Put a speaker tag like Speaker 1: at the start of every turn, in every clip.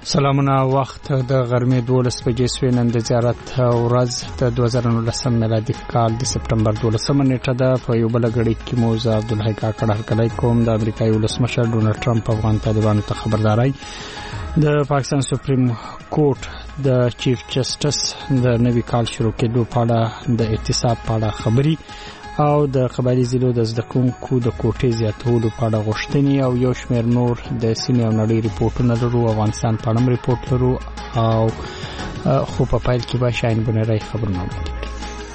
Speaker 1: سلامونه. وخت د غرمې 12 بجې شوې. نن د زیارت ورځ د 2019 میلادي کال د سپټمبر 12 نیټه ده. په یو بل غړي کې موزه عبدالحی کاکړ هرکلی کوم. د امریکایي ولسمشر ډونالد ټرمپ افغان طالبانو ته خبرداري، د پاکستان سپریم کورټ د چیف جسټس د نوي کال شروع کېدو په اړه د اعتصاب په اړه خبري او د قبایلی ضلعو د زده کوونکو د کوټې زیاتولو په اړه غوښتنې او یو شمېر نور د سیمې او نړۍ ریپورټونه لرو. افغانستان په اړه هم ریپورټ لرو او خو په پیل کې به شاهین بنیری خبرونه وړاندې کړي.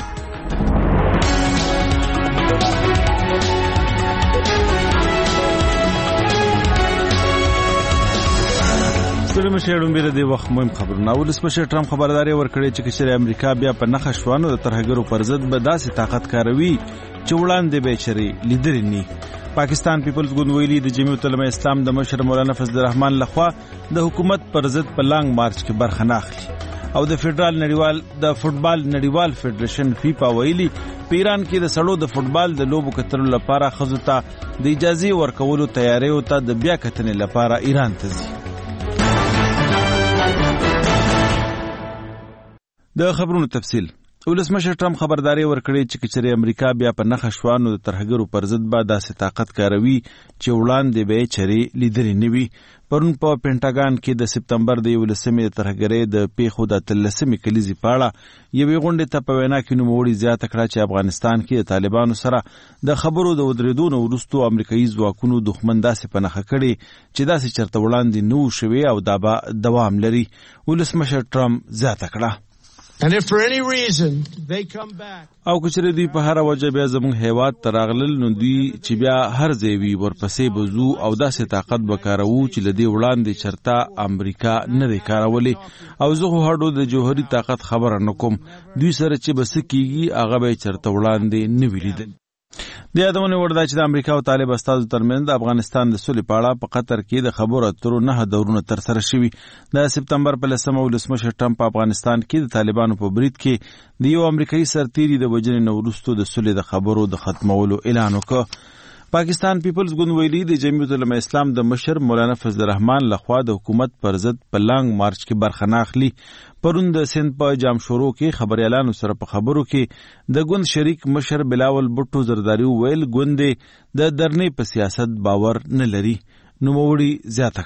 Speaker 2: ولسمشر ډومبیر د وخت مهم خبرونه. ولسمشر ټرمپ خبرداري ورکړې چې کشر امریکا بیا په نخښ شوانو د ترهګرو پر ضد به داسې طاقت کاروي چې وړاندې به چری لیدل ني. پاکستان پیپلز ګوند ویلي د جمعیت العلماء اسلام د مشر مولانا فضل الرحمن لخوا د حکومت پر ضد په لانګ مارچ کې برخه نه اخلي. او د فوټبال نړیوال فدریشن فیفا ویلي په ایران کې د سړو د فوټبال د لوبو کتلو لپاره خزو ته د اجازه ورکولو تیاری او ته د بیا کتنې لپاره ایران ته ځي. د خبرونو تفصیل. ولسمشر ټرمپ خبرداري ورکړې چې کچري امریکا بیا په نخښ شوانو د ترهګرو پر ضد به داسې طاقت کاروي چې وړاندې به چری لیدل نه وي. پرون په پینټاګان کې د سپتمبر د 11مې د ترهګرۍ د پیښو د 13مې کلیزې په اړه یوې غونډې ته په وینا کې نوموړي زیاته کړه چې افغانستان کې د طالبانو سره د خبرو د ودرېدو نه وروسته امریکایي ځواکونو دښمن داسې پنهخه کړي چې داسې چرته وړاندې نه و شوی او دا به دوام لري. ولسمشر ټرمپ زیاته کړه
Speaker 3: And if for any reason they come back,
Speaker 2: او کچره دوی په هر وجه بیا زموږ هیواد تراغلل نو دوی چې بیا هر ځای وي ورپسې بزو او داسې طاقت وکاروو چې لدی وړاندې چرته امریکا نه دی کارولې. او زه هډو د جوهري طاقت خبره نکوم، دوی سره چې بس کیږي هغه به چرته وړاندې نه ویلیدل. د یادونه وردا چې د امریکا او طالب استادو ترمنځ د افغانستان د سولې په اړه په قطر کې د خبرو اترو 9 دورونه تر سره شوي. د سپتمبر په 10مه ولسمشر ټرمپ په افغانستان کې د طالبانو په برید کې د یو امریکایي سرتیري د وجنې نه وروسته د سولې د خبرو د ختمولو اعلان وکړ. پاکستان پیپلز ګوند ویلي د جمعیت العلماء اسلام د مشر مولانا فضل الرحمن لخوا د حکومت پر ضد په لانګ مارچ کې برخه نه اخلي. پرون د سند په جام شورو کې خبريالانو سره په خبرو کې د ګوند شریک مشر بلاول بټو زرداری ویل ګوند د درنې په سیاست باور نه لري. نوموړي زیاته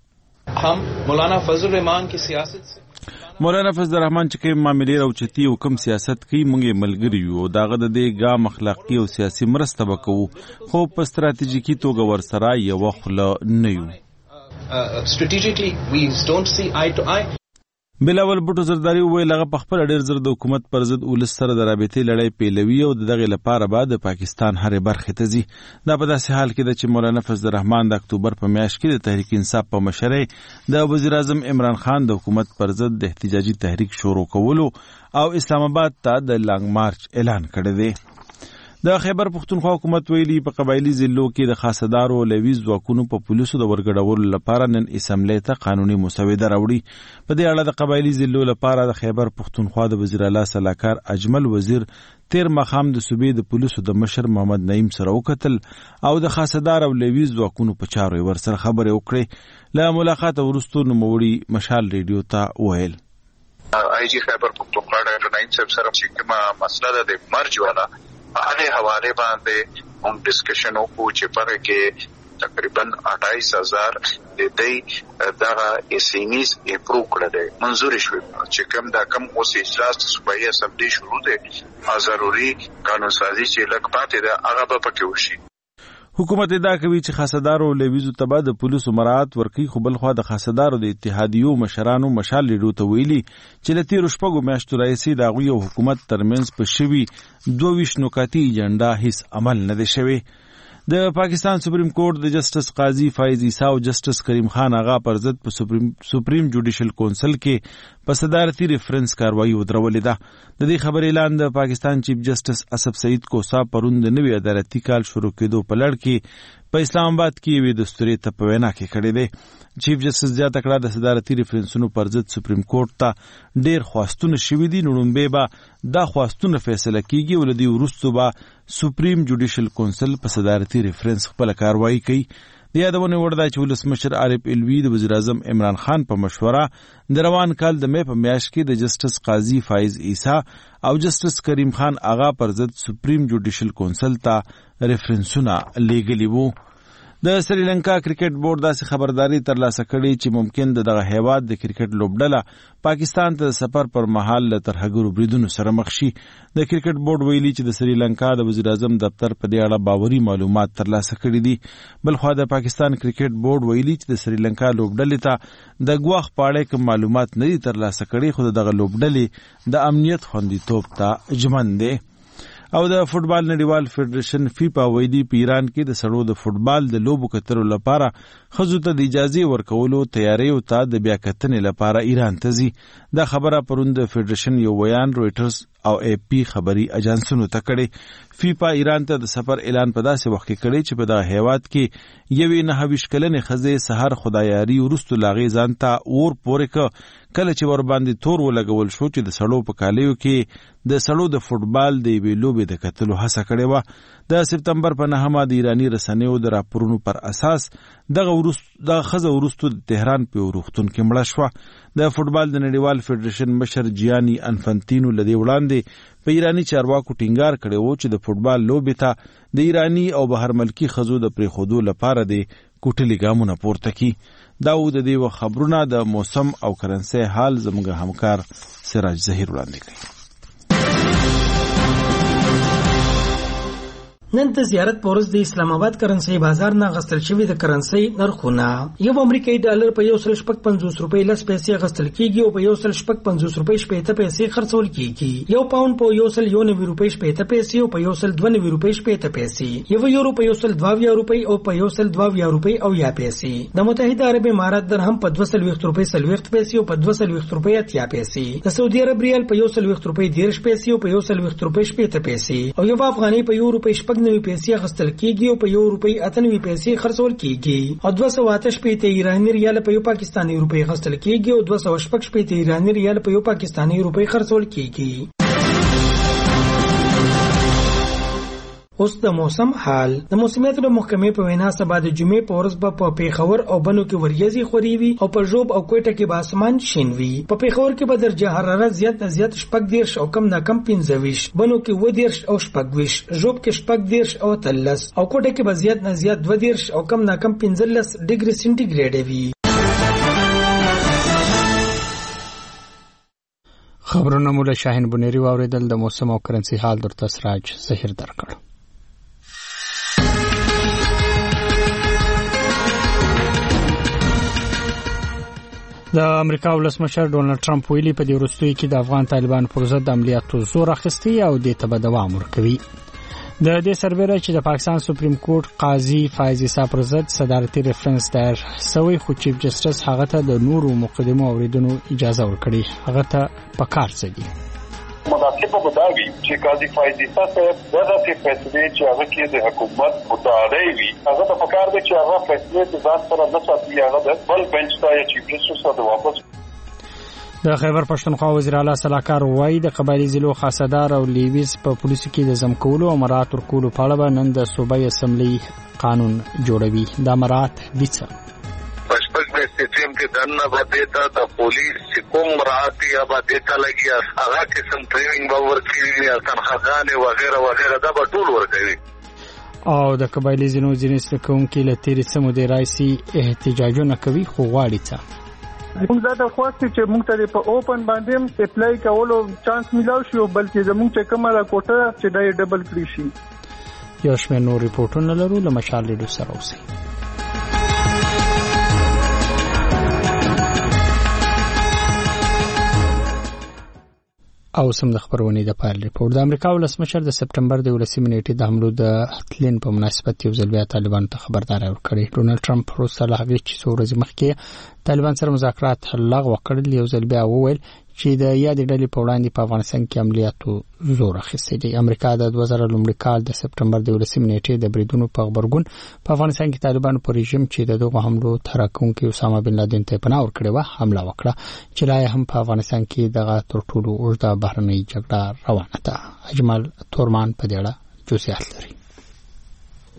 Speaker 2: کړه
Speaker 4: هم مولانا فضل الرحمن کی سیاست
Speaker 2: مولانا فضل الرحمن چې کوم معاملې راوچتي او کوم سیاست کوي مونږه ملګری یو داغه د دې ګام اخلاقی او سیاسي مرسته وکړو خو په ستراتیژیکي توګه ورسره یو خله نه یو.
Speaker 4: strategically we don't see eye to eye.
Speaker 2: بلاول بټو زرداری ویل هغه په خپل ډیر زر د حکومت پر ضد ولس سره د رابطې لړۍ پیلوي او دغه لپاره بعد د پاکستان هر برخه ته ځي. دا په داسې حال کې د چې مولانا فضل الرحمن د اکتوبر په میاشت کې د تحریک انصاف په مشرۍ د وزیر اعظم عمران خان د حکومت پر ضد د احتجاجي تحریک شروع کولو او اسلام آباد ته د لانګ مارچ اعلان کړی دی. د خیبر پختونخوا حکومت ویلي په قبایلی ضلعو کې د خاصدارو لویز ځواکونو په پولیسو د ورګډولو لپاره نن اسمبلی ته قانوني مسوده راوړي. په دې اړه د قبایلی ضلعو لپاره د خیبر پختونخوا د وزیر اعلی صلاحکار اجمل وزیر تیر مخام د صوبې د پولیسو د مشر محمد نعیم سره وکتل او د خاصدار او لویز ځواکونو په چارو ورسره خبرې وکړې. له ملاقات وروسته نوموړي مشال ریډیو ته ویل
Speaker 5: آی جی خیبر پختونخوا ډاکټر نعیم صاحب سره چې کومه مسله د مرج والا هغه حواله باندې هم ډسکشن وکړو چې پاره کې تقریبا 28000 د دې دغه اسینیز امپروو کړل منظور شوی چې کوم دا کم اوس اجلاس صوبایي اسمبلی شروع ده ضروري قانون سازي چې لګ پاتې ده هغه به پکې وشي.
Speaker 2: حکومت ادعا کوي چې خاصدارو لویزو تبا د پولیسو مراعات ورکي خو بل خو د خاصدارو د اتحادیو مشرانو مشال لیدو ته ویلي چې لتي رشپګو میاشتو راځي د غوي او حکومت ترمنځ په شوي 22 نکاتی ایجنډا هیڅ عمل نه دی شوی. د پاکستان سپریم کورټ د جسټس قاضي فایز عیسی او جسټس کریم خان آغا پر ضد په سپریم جوډیشل کونسل کې په صدارتي ریفرنس کاروایی ودرولې ده. د دې خبر اعلان د پاکستان چیف جسټس اسف سعید کوسا پرون د نوي عدالتي کال شروع کېدو په لړ کې په اسلام آباد کې وی دستوري ته په وینا کې کړی دی. چیف جسټس زیاته کړه د صدارتي ریفرنسونو پر ضد سپریم کورټ ته ډیر خواستونه شوي دي. نومبه به دا خواستونه فیصله کیږي ولدي ورستو به سپریم جوډیشل کونسل په صدارتي ریفرنس خپل کاروایی کوي. د یادونې وړ ده چې ولسمشر عارف الوی د وزیر اعظم عمران خان په مشوره د روان کال د مې په میاشت کې د جسټس قاضي فایز عیسی او جسټس کریم خان آغا پر ضد سپریم جوډیشل کونسل ته ریفرنسونه لیږلي وو. د سریلانکا کرکټ بورډ داسې خبرداري ترلاسه کړې چې ممکن دغه هیواد د کرکټ لوبډله پاکستان ته سفر پر مهال له ترهګرو بریدونو سره مخ شي. د کرکټ بورډ ویلي چې د سریلانکا د وزیر اعظم دفتر په دې اړه باوري معلومات ترلاسه کړي دي. بلخوا د پاکستان کرکټ بورډ ویلي چې د سریلانکا لوبډلې ته د ګواښ په اړه کوم معلومات نه دي ترلاسه کړي، خو دغه لوبډلې د امنیت خوندیتوب ته ژمن دي. او د فوټبال نړیوال فدریشن فیفا ویلي په ایران کې د سړو د فوټبال د لوبو کتلو لپاره ښځو ته د اجازې ورکولو تیاریو ته د بیا کتنې لپاره ایران ته ځي. دا خبره پرون د فدریشن یو بیان رویټرز او اے پی خبري اجانسونو ته کړي. فیفا ایران ته د سفر اعلان په داسې وخت کې کړي چې په دغه هیواد کې یوې 29 کلنې ښځې سحر خدایاري وروسته لاغې ځان ته اور پورې کله چې ور باندې تور ولګول شو چې د سړو په کالیو کې د سړو د فوټبال د یوې لوبې د کتلو هڅه کړې وه. د سپتمبر په 9 د ایرانی رسنیو د راپورونو پر اساس دغه ښځه وروسته د تهران په روغتون کې مړه شوه. د فوټبال د نړیوال فدریشن مشر جیانی انفنتینو لدی وړاندې په ایرانی چارواکو ټینګار کړی وو چې د فوټبال لوبې ته د ایرانی او بهر ملکی ښځو د پریښودو لپاره د کوټلي ګامونه پورته کړي. دا و د دې خبرونه د موسم او کرنسي حال زموږ همکار سراج ظهیر وړاندې کړي.
Speaker 6: نن د زیارت پورز د اسلام آباد کرنسي بازار نه غستل شوی د کرنسي نرخونه یو امریکایي ډالر په 150 روپۍ لس پیسې غستل کیږي او په 150 روپۍ شپږ پیسې خرڅول کیږي. یو پاوند په 190 روپۍ شپږ پیسې او په 192 روپۍ شپږ پیسې، یو یورو په 122 روپۍ او په 122 روپۍ او یا پیسې. د متحده عرب امارات درهم په 220 روپۍ 40 پیسې او په 220 روپۍ 80 پیسې، د سعودي عرب ریال په 120 روپۍ 10 پیسې او په 120 روپۍ شپږ پیسې او یو افغاني په 1 روپۍ 90 پیسې غستل کیږي او په 1 روپۍ 98 پیسې خرڅول کیږي او 208 پیسې ایرانی ریال په یو پاکستانی روپۍ غستل کیږي او 208 پیسې ایرانی ریال په یو پاکستانی روپۍ خرڅول کیږي. اوس د موسم حال. د موسمیاتو د محکمې په وینا سبا د جمعې په ورځ به په پیښور او بنو کې وریځې خوري وي او په ژوب او کوټه کې به اسمان شین وي. په پیښور کې به درجه حرارت زیات نه زیات 14 او کم نه کم 15، بنو کې 20 او 14، ژوب کې 14 او 13 او کوټه کې به زیات نه زیات 20 او کم نه کم 15 ډیګري سنټیګریډ وي.
Speaker 1: خبرونه مولا شاهین بنيري واوریدل. د موسم او کرنسي حال درته سراج ظهیر درکړ. د امریکا ولسمشر ډونالد ټرمپ ویلي په دې وروستیو کې د افغان طالبانو پر ضد عملیاتو زور اخیستی او د ته دوام ورکوي. د دې سربېره چې د پاکستان سپریم کورټ قاضي فایز عیسی پر ضد صدارتي ریفرنس دایر شوی، خو چیف جسټس هغه ته د نورو مقدمو اوریدونو اجازه ورکړي. هغه ته پکار څه دي؟
Speaker 7: مناسب بداوی چې قاضي فایز عیسی صاحب دغه فیصله چې هغه کې د حکومت متعارض وي، هغه د پکار دی چې هغه فیصله د ځان سره نه ساتي، هغه د بل بنچ ته چیف جسټس ته واپس.
Speaker 1: د خیبر پښتونخوا وزیر اعلی صلاحکار وایي د قبایلی ضلعو خاصدار او لیویز په پولیسو کې د ضم کولو او مراعات ورکولو په اړه نن د صوبایي اسمبلی قانون جوړوي. دا مراعات دي څه؟
Speaker 5: سیستم کې دنه باندې د پولیس کوم راځي یا باندې لګي هغه قسم ټریننګ به ورکړي، تنخواهانه وغیرہ وغیرہ دا به ټول ورکوي.
Speaker 1: او د قبایلی ضلعو ځینې کوونکي له تیرې سمو د رئیسي احتجاجونه کوي، خو غواړي څه؟
Speaker 8: موږ دا خوښ چې موږ ته په اوپن باندې اپلای کولو چانس ملاو شي، بلکې زموږ چې کومه کوټه چې دا ډبل کړی شي.
Speaker 1: یو شمېر نور ریپورټونه لرو، له مشال ریډیو سره اوسئ. او سم د خبرونې د پایل ریپورت. د امریکا ولسمشر د سپټمبر د 18 نیټې د حملو د تلین په مناسبت یو ځل بیا طالبانو ته خبرداری ورکړی. ډونالد ټرمپ وروسته له هغې چې څو ورځې مخکې طالبان سره مذاکرات لغوه کړل، یو ځل بیا وویل چې د یادې ډلې په وړاندې په افغانستان کې عملیاتو زور اخیستی دی. امریکا د 2000 لومړي کال د سپټمبر د 18 نیټې د بریدونو په خبرګون په افغانستان کې طالبانو پر رژیم چې د دغه حملو تراکونکي اسامه بن لادن ته پناه ورکړې و حمله وکړه، چې لا هم په افغانستان کې دغه تر ټولو اوږده بهرنۍ جګړه روانه ده. اجمل تورمان په دې اړه جزئیات لري.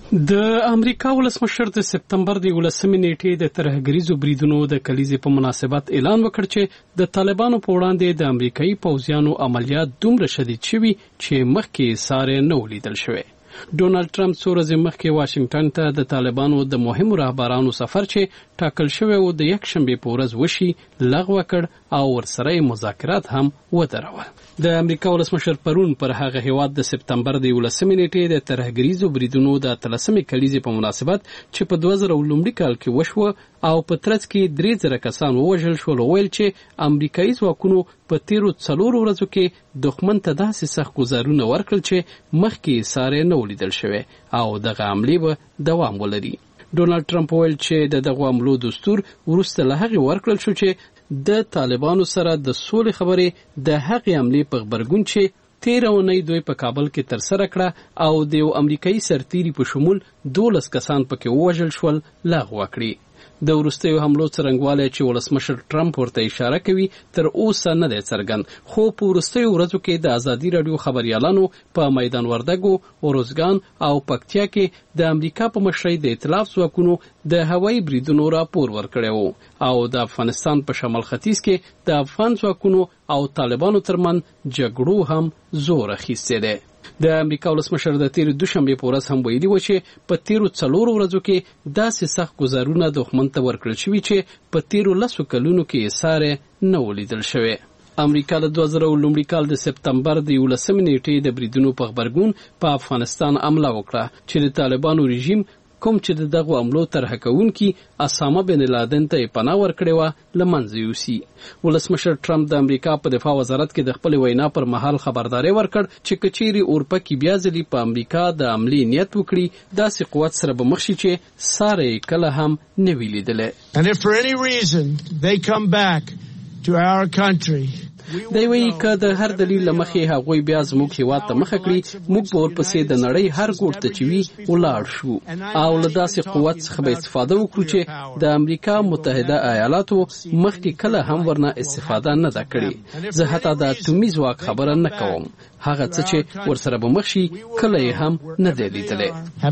Speaker 9: د امریکا ولسمشر د سپتمبر د 11 نیټې د ترهګریزو بریدونو د کلیزې په مناسبت اعلان وکړ چې د طالبانو په وړاندې د امریکایي پوځیانو عملیات دومره شدید شوي چې مخکې ساره نه ولیدل شوی. ډونالد ټرمپ څو ورځې مخکې واشنگټن ته د طالبانو د مهمو رهبرانو سفر چې ټاکل شوی و د یکشنبې په ورځ وشي لغوه کړ او ورسره مذاکرات هم ودرول. د امریکا ولسمشر پرون پر هغه هیواد د سپتمبر د 11 نیټې د ترهګریزو بریدونو د 13 کلیزې په مناسبت چې په 2019 کال کې وشوه او په ترڅ کې 3000 کسان ووژل شول ویل چې امریکایي ځواکونو په تیرو 4 ورځو کې دښمن ته داسې سخت ګزارونه ورکړل چې مخکې ساره نه ولیدل شوی او دغه عملې به دوام ولري. ډونالد ټرمپ ویل چې دغه عملو دستور وروسته له هغې ورکړل شو چې د طالبانو سره د سولې خبرې د هغې عملې په غبرګون چې تیره اونۍ دوی په کابل کې ترسره کړه او د یو امریکایي سرتیري په شمول 12 کسان پکې ووژل شول لغوه کړي. د وروستیو حملو څرنګوالی چې ولسمشر ټرمپ ورته اشاره کوي تر اوسه نه دی څرګند، خو په وروستیو ورځو کې د ازادي راډیو خبریالانو په میدان وردګو، اروزګان او پکتیا کې د امریکا په مشرۍ د ائتلاف ځواکونو د هوایي بریدونو راپور ورکړی و او د افغانستان په شمال ختیځ کې د افغان ځواکونو او طالبانو ترمنځ جګړو هم زور اخیستی دی. د امریکا ولسمشر د تیر دوشنبه په ورځ هم ویلي و چې په تیرو 4 ورځو کې داسې سخت گزارونه دښمن ته ورکړل شوي چې په تیرو 10 کلونو کې ساره نه ولیدل شوی. امریکا د 2019 کال د سپتمبر د 11 نیټې د بریدونو په غبرګون په افغانستان حمله وکړه چې د طالبانو رژیم کوم چې دغه عملو طرح کوونکي اسامه بن لادن ته پناه ورکړې وه لمنځه یوسي. ولسمشر ټرمپ د امریکا په دفاع وزارت کې د خپل وینا پر مهال خبرداري ورکړ چې کچيري اورپا کې بیا ځلې په امریکا د عملی نیت وکړي داسې قوت سره به مخ شي چې ساره کله هم نه وی لیدلې.
Speaker 3: And if for any reason they come back to our country
Speaker 9: دی وایي که د هر دلیل له مخې هغوی بیا زموږ هیواد ته مخه کړي موږ به ورپسې د نړۍ هر ګوټ ته چې وي ولاړ شو او له داسې قوت څخه به استفاده وکړو چې د امریکا متحده ایالاتو مخکې کله هم ورنه استفاده نه ده کړې. زه حتی د اټومي ځواک خبره نه کوم، هغه څه چې ورسره به مخ شي کله یې هم نه دی لیدلی.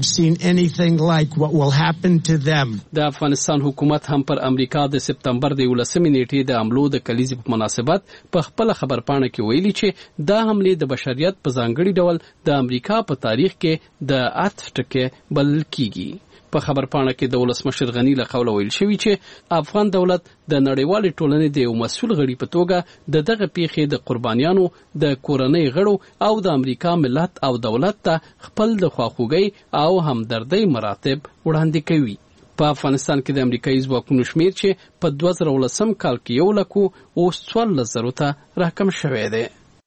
Speaker 9: د افغانستان حکومت هم پر امریکا د سپتمبر د 11 نیټې د حملو د کلیزې په مناسبت په خپل خبرپاڼه کې ویلي چې دا حملې د بشریت په ځانګړي ډول د امریکا په تاریخ کې د عطف ټکی بلل کیږي. په خبرپاڼه کې د ولسمشر غنی له قوله ویل شوی چې افغان دولت د نړیوالې ټولنې د یو مسؤل غړي په توګه د دغه پیښې د قربانیانو د کورنۍ غړو او د امریکا ملت او دولت ته خپل د خواخوږۍ او همدردۍ مراتب وړاندې کوي. په افغانستان کې د امریکایي ځواکونو شمیر چې په 2019 کال کې 100,000 اوس 14,000 ته راکم شوی دی.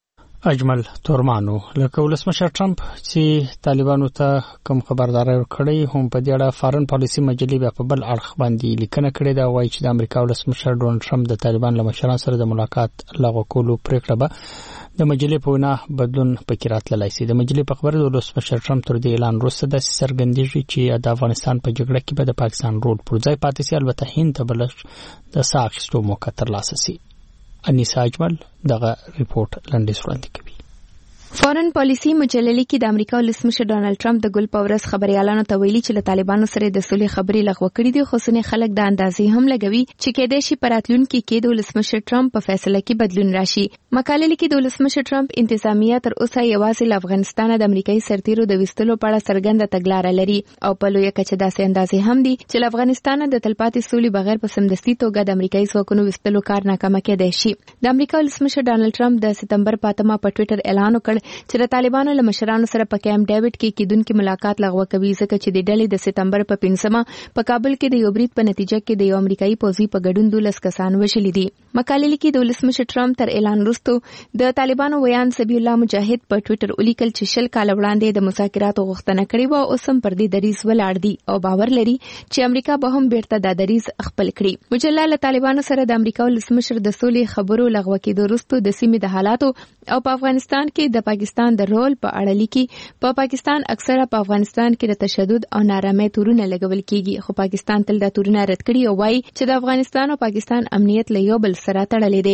Speaker 1: اجمل تورمانو لکه ولسمشر ټرمپ چې طالبانو ته کوم خبرداري ورکړی هم په دې اړه فارن پالیسي مجلې بیا په بل اړخ باندې لیکنه کړې ده، وایي چې د امریکا ولسمشر ډونالد ټرمپ د طالبان له مشرانو سره د ملاقات لغوه کولو پریکړه به د مجلې په وینا بدلون پکې راتللی سي. د مجلې په خبره د ولسمشر ټرمپ تر دې اعلان وروسته داسې څرګندېږي چې د افغانستان په جګړه کې به د پاکستان رول پر ځای پاتې سي، البته هند ته به د ساه اخیستو موقع ترلاسه سي. انیسا اجمل دغه ریپورت لنډیز وړاندې کوي.
Speaker 10: فارن پالیسي مجلې کې د امریکا ولسمشر ډونالد ټرمپ د ګل په ورځ خبريالانو ته ویلي چې له طالبانو سره د سولې خبرې لغوه کړې دي، خو ځینې خلک د اندازې هم لګوي چې کېدای شي په راتلونکي کې د ولسمشر ټرمپ په فیصله کې بدلون راشي. مقاله لیکي د ولسمشر ټرمپ انتظامیه تر اوسه یوازې له افغانستان د امریکایي سرتیرو د وستلو په اړه څرګنده تګلاره لري او په لویه کچه داسې اندازې هم دي چې له افغانستان د تلپاتې سولې بغیر په سمدستي توګه د امریکایي ځواکونو وستلو کار ناکامه کېدای شي. د امریکا ولسمشر ډونالد ټرمپ د سپتمبر په 8 په ټوئیټر اعلان وکړ چې د طالبانو له مشرانو سره په کیمپ ډیوډ کې کېدونکي ملاقات لغوه کوي، ځکه چې د ډلې د سپتمبر په 5 په کابل کې د یو برید په نتیجه کې د یو امریکایي پوځي په ګډون 12 کسان وژلي دي. مقاله لیکي د ولسمشر ټرمپ تر اعلان وروسته د طالبانو ویان سبی الله مجاهد په ټوئیټر ولیکل چې 10 کال وړاندې د مذاکراتو غوښتنه کړې و او اوس هم پر دې دریځ ولاړ دي او باور لري چې امریکا به هم بیرته د دریځ خپل کړي. مجله له طالبانو سره د امریکا ولسمشر د سولې خبرو لغوه کېدو وروسته د سیمې د حالاتو او په افغانستان کې د پاکستان د رول په اړه لیکي. په پاکستان اکثره په افغانستان کې د تشدد او نارامۍ تورونه لګول کیږي، خو پاکستان تل دا تورونه رد کړي او وایي چې د افغانستان او پاکستان امنیت له یو بل سره تړلې دي.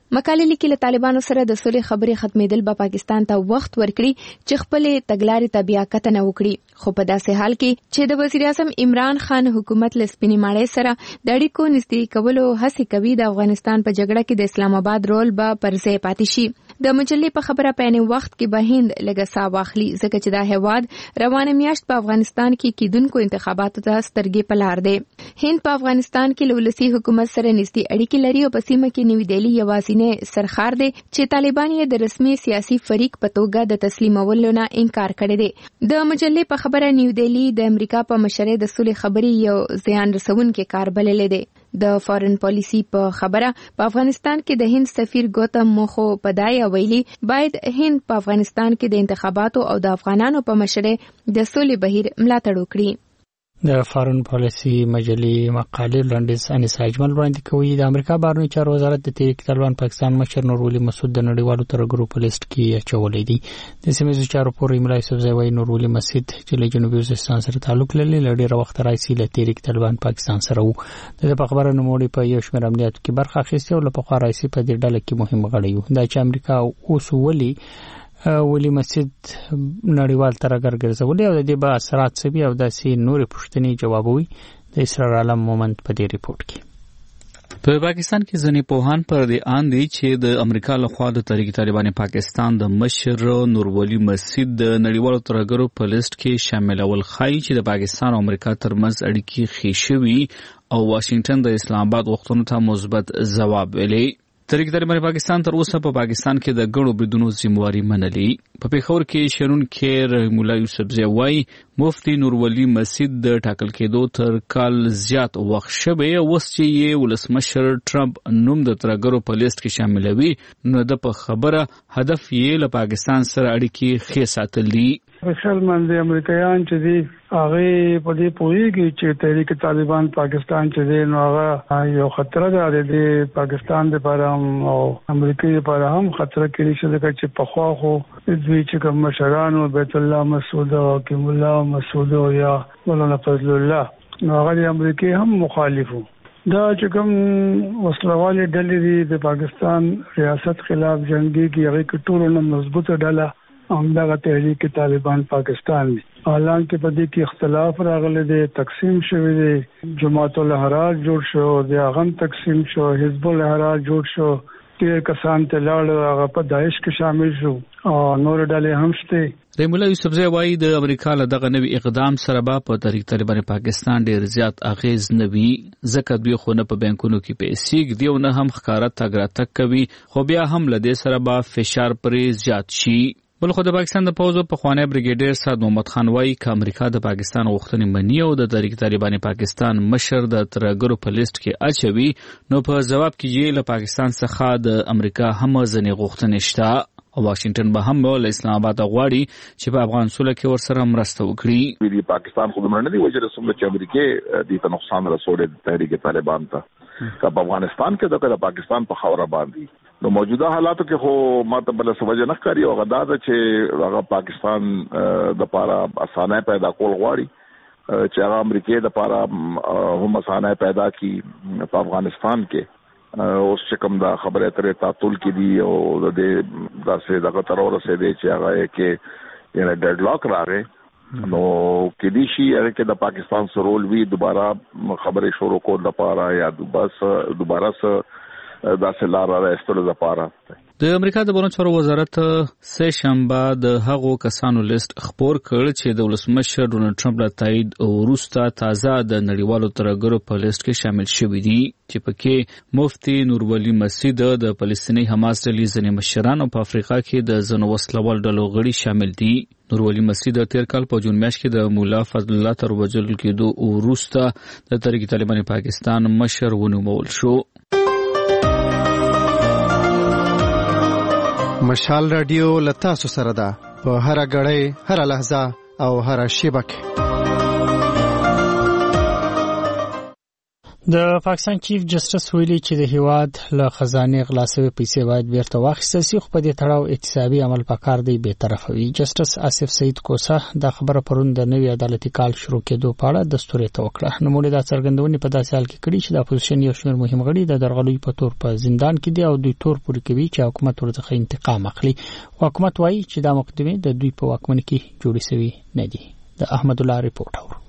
Speaker 10: مقاله لیکي له طالبانو سره د سولې خبرې ختمېدل به پاکستان ته وخت ورکړي چې خپل تګلارې ته بیا کتنه وکړي، خو په داسې حال کې چې د وزیر اعظم عمران خان حکومت له سپینې ماڼۍ سره د اړیکو نږدې کولو هڅې کوي، د افغانستان په جګړه کې د اسلام آباد رول به پر ځای پاتې شي. د مجلې په خبره په عین وخت کې به هند لږه ساه واخلي، ځکه چې دا هیواد روانه میاشت په افغانستان کې کیدونکو انتخاباتو ته سترګې په لار دی. هند په افغانستان کې له ولسي حکومت سره نږدې اړیکې لري او په سیمه کې نوی دهلي یوازینی سرخار دی چې طالبان یې د رسمي سیاسي فریق په توګه د تسلیمولو نه انکار کړی دی. د مجلې په خبره نیو دهلي د امریکا په مشرۍ د سولې خبرې یو زیان رسونکي کار بللی دی. د فارن پالیسی په خبره په افغانستان کې د هند سفیر ګوتم موخو پدای ویلي باید هند په افغانستان کې د انتخاباتو او د افغانانو په مشرۍ د سولې بهیر ملاتړ وکړي.
Speaker 1: د فارن پالیسی مجلې مقالې لنډیز انیسا اجمل وړاندې کوي. د امریکا بهرنیو چارو وزارت د تحریک طالبان پاکستان مشر نور ولي مسعود د نړیوالو ترهګرو په لیست کې اچولی دی. د سیمهییزو چارو پورې ملا یوسفزی وایي نور ولي مسعود چې له جنوبي وزیرستان سره تعلق لري له ډېره وخته راهیسې له تحریک طالبان پاکستان سره وو. د په خبره نوموړي په یو شمېر عملیاتو کې برخه اخیستې او له پخوا راهیسې په دې ډله کې مهم غړی و. دا چې امریکا اوس ولي مسعود نړیوال ترهګر ګرځولي او د دې به اثرات څه وي او داسې نورې پوښتنې جوابوي. د اسرار عالم مومند په دې ریپورت کې
Speaker 11: په پاکستان کې ځینې پوهان پر دې آند دي چې د امریکا لخوا د تحریک طالبان پاکستان د مشر نور ولي مسعود د نړیوالو ترهګرو په لیست کې شاملول ښایي چې د پاکستان او امریکا ترمنځ اړیکې ښې شوي او واشنگټن د اسلام آباد غوښتنو ته مثبت ځواب ویلی. تحریک طالبان پاکستان تر اوسه په پاکستان کې د ګڼو بریدونو ذمہواري منلي. په پیښور کې شرونکي رحیم الله یوسفزی وایي مفتی نور ولي مسعود د ټاکل کېدو تر کال زیات وخت شوی اوس چې یې ولسمشر ټرمپ نوم د ترهګرو په لیست کې شاملوي نو د په خبره هدف یې له پاکستان سره اړیکې ښې ساتل دي.
Speaker 8: مسلمان د امریکایان چې دي هغه په دې پوهیږي چې تحریک طالبان پاکستان چې دي نو هغه یو خطر ده د پاکستان لپاره او امریکا لپاره هم خطر کې شي چې په خوا خو دوی چې کوم مشران او بیت الله مسعود او حکیم الله مسعود او یا مولانا فضل الله نو هغه امریکا هم مخالفو. دا چې کوم وسلوالې ډلې د پاکستان ریاست خلاف جنگي کې هغه کټورو مضبوطه ډله همدغه تحریک طالبان پاکستان دی. حالانکه په دې کې اختلاف راغلی دی، تقسیم شوی دی، جماعت الاحرار جوړ شو، د هغه تقسیم شو، حزب الاحرار جوړ شو، ډېر کسان ته لاړ هغه په داعش کې شامل شو او نور ډلې هم شته.
Speaker 11: رحیم الله یوسفزی وایي د امریکا له دغه نوي اقدام سره به په تحریک طالبان پاکستان ډېر زیات اغیز نه وي، ځکه دوی خو نه په بانکونو کې پیسې ږدي او نه هم ښکاره تګ راتګ کوي، خو بیا هم له دې سره به فشار پرې زیات شي. بل خو د پاکستان د پوځ په خوانی بریګیډیر سعد محمد خان وایي چې امریکا د پاکستان غوښتنې مني او د تحریک طالبان پاکستان مشر د ترهګرو په لیست کې اچوي نو په جواب کې یې له پاکستان څخه د امریکا هم ځنې غوښتنې شته او واشنگټن به هم له اسلام آباد غواړي چې په افغان سوله کې ورسره مرسته وکړي.
Speaker 12: د پاکستان خو نه دی وجه رسوم چې امریکا د ته نقصان رسول تحریک طالبان ته په افغانستان کې د پاکستان په خوره باندې نو موجوده حالاتو کې خو ماته بل څه وجه نه ښکاري او غدا ده چې هغه پاکستان د لپاره اسانه پیدا کول غواړي چې هغه امریکا د لپاره هم اسانه پیدا کی په افغانستان کې اوس چې کوم دا خبره ترې تعطل کې دي او د دې داسې دغه تر ورسېدې چې هغه کې یعنی ډیډ لاک راغی نو کې دي شي هغه کې د پاکستان سره رول وی دوباره خبرې شروع کول لپاره یا دوباره داسې لار راستلو لپاره.
Speaker 11: د امریکا د بهرنیو چارو وزارت سه شنبه د هغو کسانو لیست خپور کړ چې د ولسمشر ډونالډ ټرمپ له تایید وروسته تازه د نړیوالو ترهګرو په لیست کې شامل شوي دي چې پکې مفتی نور ولي مسعود د فلسطیني حماس ډلې ځینې مشران او په افریقا کې د ځینو وسلوال ډلو غړي شامل دي. نور ولي مسعود تیر کال په جون میاشت کې د مولا فضل الله تر وژل کېدو وروسته د تحریک طالبان پاکستان مشر ونومول شو.
Speaker 13: مشال رادیو لتا سره ده په هر غړې هر لحظه او هر شیبه کې.
Speaker 1: د پاکستان چیف جسټس ویلي چې د هیواد له خزانه غلا شوی پیسې باید بیرته واخیستل شي، خو په دې تړاو احتسابي عمل پکار دی به طرفه وي. جسټس آصف سعید کوسه د خبره پرون د نوي عدالتي کال شروع کېدو په اړه دستور توکړه. نوموړي دا څرګندونې په داسې حال کې کړې چې د اپوزیشن یو شمېر مهم غړي د درغلۍ په تور په زندان کې دي او دوی تور پورې کوي چې حکومت ورڅخه انتقام اخلي. حکومت وایي چې دا مقدمه د دوی په واکمنۍ کې جوړې شوی نه دي. د احمد الله ریپورت اورو.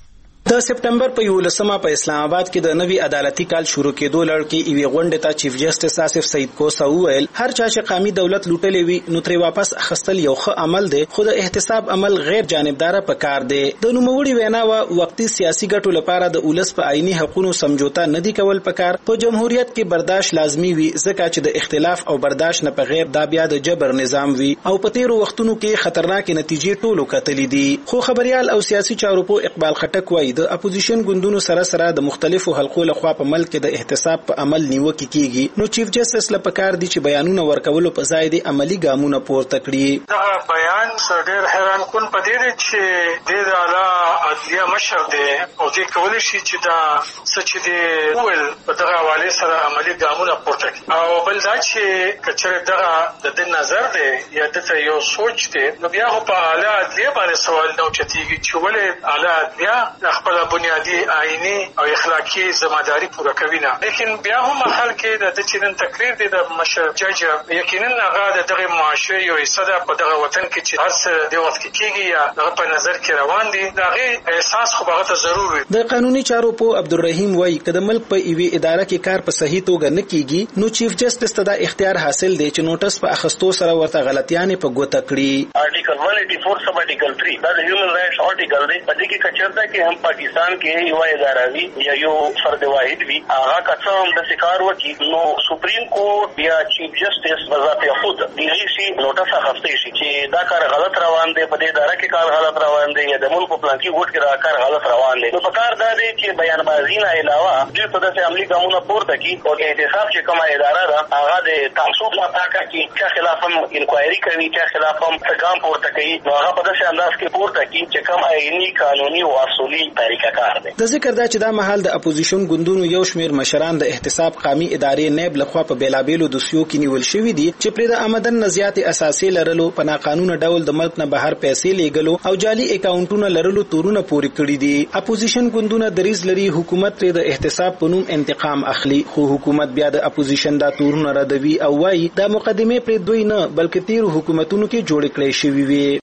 Speaker 14: د سپټمبر په 11 په اسلام آباد کې د نوي عدالتي کال شروع کېدو لړ کې ایوي غونډه ته چیف جسټس آصف سعید کوسه وویل هر چا چې قومي دولت لوټلې وي نو ترې واپس اخستل یو ښه عمل دی، خو د احتساب عمل غیر جانبدار پکار دی. د نوموړي وینا و وقتی سیاسي ګټو لپاره د اولس په آئینی حقوقو سمجوتا نه دی کول پکار. په جمهوریت کې برداشت لازمی وي ځکه چې د اختلاف او برداشت نه بغیر دا بیا د جبر نظام وي او په تیرو وختونو کې خطرناک نتیجې ټولو کتلې دي. خو خبريال او سیاسي چارو په اقبال خټک وایي د اپوزیشن ګوندونو سره د مختلفو حلقو لخوا په ملک کې د احتساب په عمل نیوکه کیږي، نو چیف جسټس لپاره کار دی چې بیانونه ورکولو په ځای د عملی ګامونه پورته کړي.
Speaker 15: دا بیان ډېر حیران کون پدې چې د اعلی عدلیه مشر دی او دې کولای شي چې دا سچ دی ول په دغه حواله سره عملی ګامونه پورته کړي. او بل دا چې کچره دغه د نظر دی یا د یو سوچ دی نو بیا په اعلی عدلیه باندې سوال نو چتیږي چې ولې اعلی عدلیه خپل بنیادی آئینی او اخلاقی ذمہداری پوره کوي نه، لیکن بیا هم خلک د چینن تقریر دی د مشر جج یقینا هغه دغه معاشره یو حصہ په دغه وطن کې چې هر څه د وخت کېږي یا دغه په نظر کې روان دي دغه احساس خو هغه ته ضروري.
Speaker 14: د قانوني چارو په عبدالرحیم وایي چې د ملک په ایوي اداره کې کار په صحیح توګه نه کیږي نو چیف جسټس ته دا اختیار حاصل دی چې نوټس په اخستو سره ورته غلطیانې په ګوته کړي.
Speaker 16: آرټیکل 184 سب آرټیکل 3 دا د هیومن رائټس آرټیکل دی په دې کې کچرته کې هم پاکستان کې یو اداره وی یا یو فرد واحد وی هغه کڅوم د سکار وکي نو سپریم کورټ یا چیف جسټس بذات خود دیږي شي نوټس اخستې شي چې دا کار غلط روان دی، په دې اداره کې کار غلط روان دی یا د ملک په پلان کې ووټ کې دا کار غلط روان دی. نو په کار دا دی چې بیان بازی نه علاوه د په داسې عملی ګامونه پورته کی او احتساب چې کومه اداره ده هغه د تعصب لا پاکه کی چې خلاف هم انکوایري کوي چې خلاف هم ګام پورته کوي نو هغه په داسې انداز کې پورته کی چې کوم آئینی قانوني او اصولي طریقه کار دی.
Speaker 14: د ذکر دا چې دا مهال د اپوزیشن ګوندونو یو شمېر مشران د احتساب قومي ادارې نیب لخوا په بیلابېلو دوسیو کې نیول شوي دي چې پرې د آمدن نه زیاتې اساسي لرلو، په ناقانونه ډول د ملک نه بهر پیسې لیږلو او جعلي اکاونټونه لرلو تورونه پورې کړي دي. اپوزیشن ګوندونه دریځ لري حکومت پرې د احتساب په نوم انتقام اخلي، خو حکومت بیا د اپوزیشن دا تورونه ردوي او وایي دا مقدمه پرې دوی نه بلکې تیرو حکومتونو کې جوړې کړې شوي وي.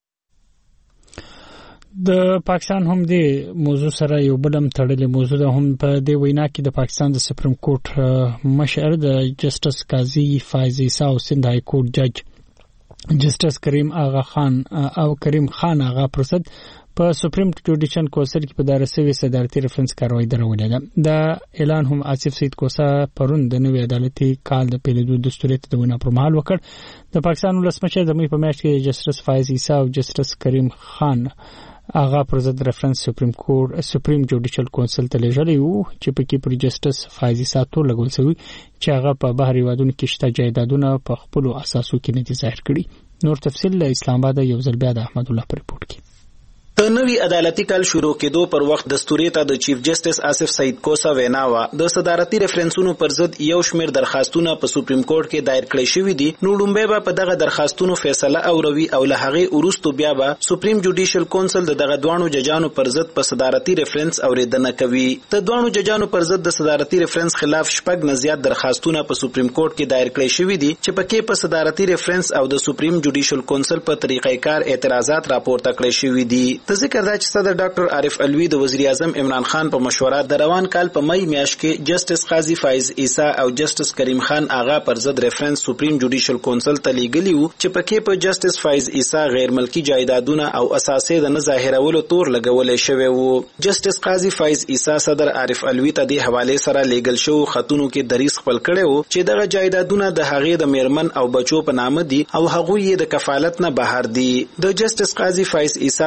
Speaker 1: د پاکستان هم د موضوع سره یو بلم تړلې موضوع ده. هم په دې وینا کې د پاکستان د سپریم کورټ مشر د جسټس قاضي فایز عیسی او سند های کورټ جج جسټس کریم خان آغا پرسد په سپریم جوډیشل کونسل کې په دارسوي صدارتي ریفرنس کاروایی درولې ده. دا اعلان هم آصف سعید کوسه پرون د نوي عدالتي کال د پیلېدو دستوري ته د وینا پر مهال وکړ. د پاکستان ولسمشر د مې په میاشت کې جسټس فایز عیسی او جسټس کریم خان آغا پرزد ریفرنس سپریم جوډیشل کونسل ته لېږلی وو چې پکې پر جسټس فایز عیسی تور لګول شوی چې هغه په بهر هیوادونو کې شته جایدادونه په خپل اساسو کې نه دي ظاهر کړي. نور تفصیل له اسلام آباد یو ځل بیا د احمد الله پر ریپورت کې.
Speaker 14: د نوي عدالتي کال شروع کېدو پر وخت دستوري ته د چیف جسټس آصف سعید کوسه وینا وا د صدارتي ریفرنسونو پر ضد یو شمېر درخواستونه په سپریم کورټ کې دایر کړي شوي دي. نو لومبه به په دغه درخواستونو فیصله اوروي او له هغه وروسته بیا به سپریم جوډیشل کونسل د دغه دوانو ججانو پر ضد په صدارتي ریفرنس اوریدنه کوي. د دوانو ججانو پر ضد د صدارتي ریفرنس خلاف شپږ نه زیات درخواستونه په سپریم کورټ کې دایر کړي شوي دي چې پکې په صدارتي ریفرنس او د سپریم جوډیشل کونسل په طریقې کار اعتراضات راپورته کړي شوي دي. د ذکر دا چې صدر ډاکټر عارف الوی د وزیر اعظم عمران خان په مشوره د روان کال په مئی میاشت کې جسټس قاضي فایز عیسی او جسټس کریم خان آغا پر ضد ریفرنس سپریم جوډیشل کونسل ته لیږلی وو چې پکې په جسټس فایز عیسی غیر ملکی جایدادونه او اساسې د نه ظاهرولو تور لګولې شوی وو. جسټس قاضي فایز عیسی صدر عارف الوی ته د حواله سره لیږل شو خطونو کې دریس خپل کړي وو چې دغه جایدادونه د هغې د میرمن او بچو په نامه دي او هغه یې د کفالت نه بهر دي. د جسټس قاضي فایز عیسی پر ضد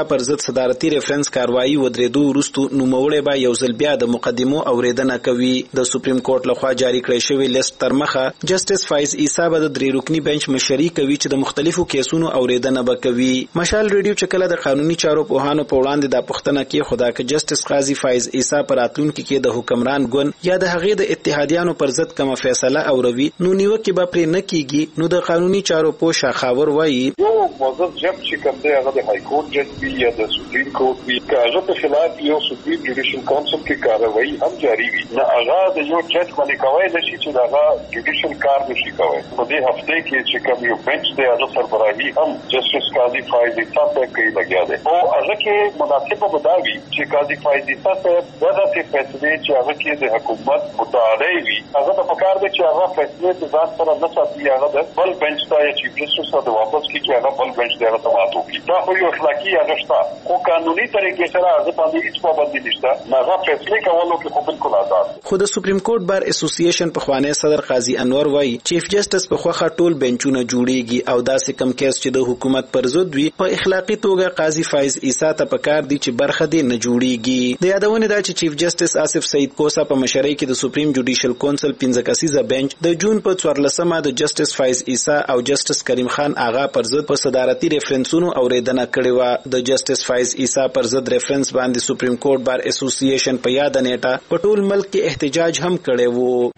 Speaker 14: صدارتي ریفرنس کاروایی ودرېدو وروسته نوموړی به یو ځل بیا د مقدمو اوریدنه کوي. د سپریم کورټ لخوا جاری کړی شوی لیست تر مخه جسټس فایز عیسی به د 3 رکنی بنچ مشري کوي چې د مختلفو کیسونو اوریدنه به کوي. مشال ریډیو چې کله د قانوني چارو پوهانو په وړاندې د پښتنه کې خدا که جسټس قاضي فایز عیسی پر راتلونکي کې د حکمران ګوند یا د هغې د اتحادیانو پر ضد کومه فیصله اوروي نو نیوکې به پرې نه کیږي. نو د قانوني چارو پوه شاخاور وایي
Speaker 7: یو موظف جج چې کوم دی هغه د های کورټ جج وي یا د سپریم کورټ وي که هغه په خلاف یو سپریم جوډیشل کونسل کې کاروایی هم جاری وي نه هغه د یو جج باندې کوي نشي چې هغه جوډیشل کار نشي کوي. په دې هفته کې چې کوم یو بنچ دی هغه سربراهي هم جسټس قاضي فایز عیسی ته کوي لګیا دی او هغه کې مناسبه بداوي چې قاضي فایز عیسی ته دغه فیصله چې هغه کې د حکومت متعالی وي هغه په کار دی چې هغه فیصله د ځان سره نه ساتي هغه د بل بنچ ته یا چیف جسټس ته واپس کیږي هغه بل بنچ دی هغه ته ماتو کی دا خو یو اخلاقی اغشتا خو قانوني طریقې سره هغه باندې هیڅ پابندي نشته نه هغه فیصله کولو کې خو بالکل آزاد.
Speaker 14: خو د سپریم کورټ بار اسوسییشن په خوانې صدر قاضي انور وایي چیف جسټس په خوخه ټول بنچونه جوړیږي او داسې کم کیس چې د حکومت پر ضد وي په اخلاقی توګه قاضي فایز عیسی ته پکار دي چې برخه دې نه جوړیږي. د یادونه ده چې چیف جسټس آصف سعید کوسا په مشرۍ کې د سپریم جوډیشل کونسل 15 کسیزه بنچ د جون په 14مه د جسټس فایز عیسی او جسټس کریم خان آغا پر ضد په صدارتي ریفرنسونو اوریدنه کړې و. د جسټس فایز عیسی پر ضد ریفرنس باندې سپریم کورټ بار اسوسییشن په یاد نیټه په ټول ملک کې احتجاج هم کړی وو.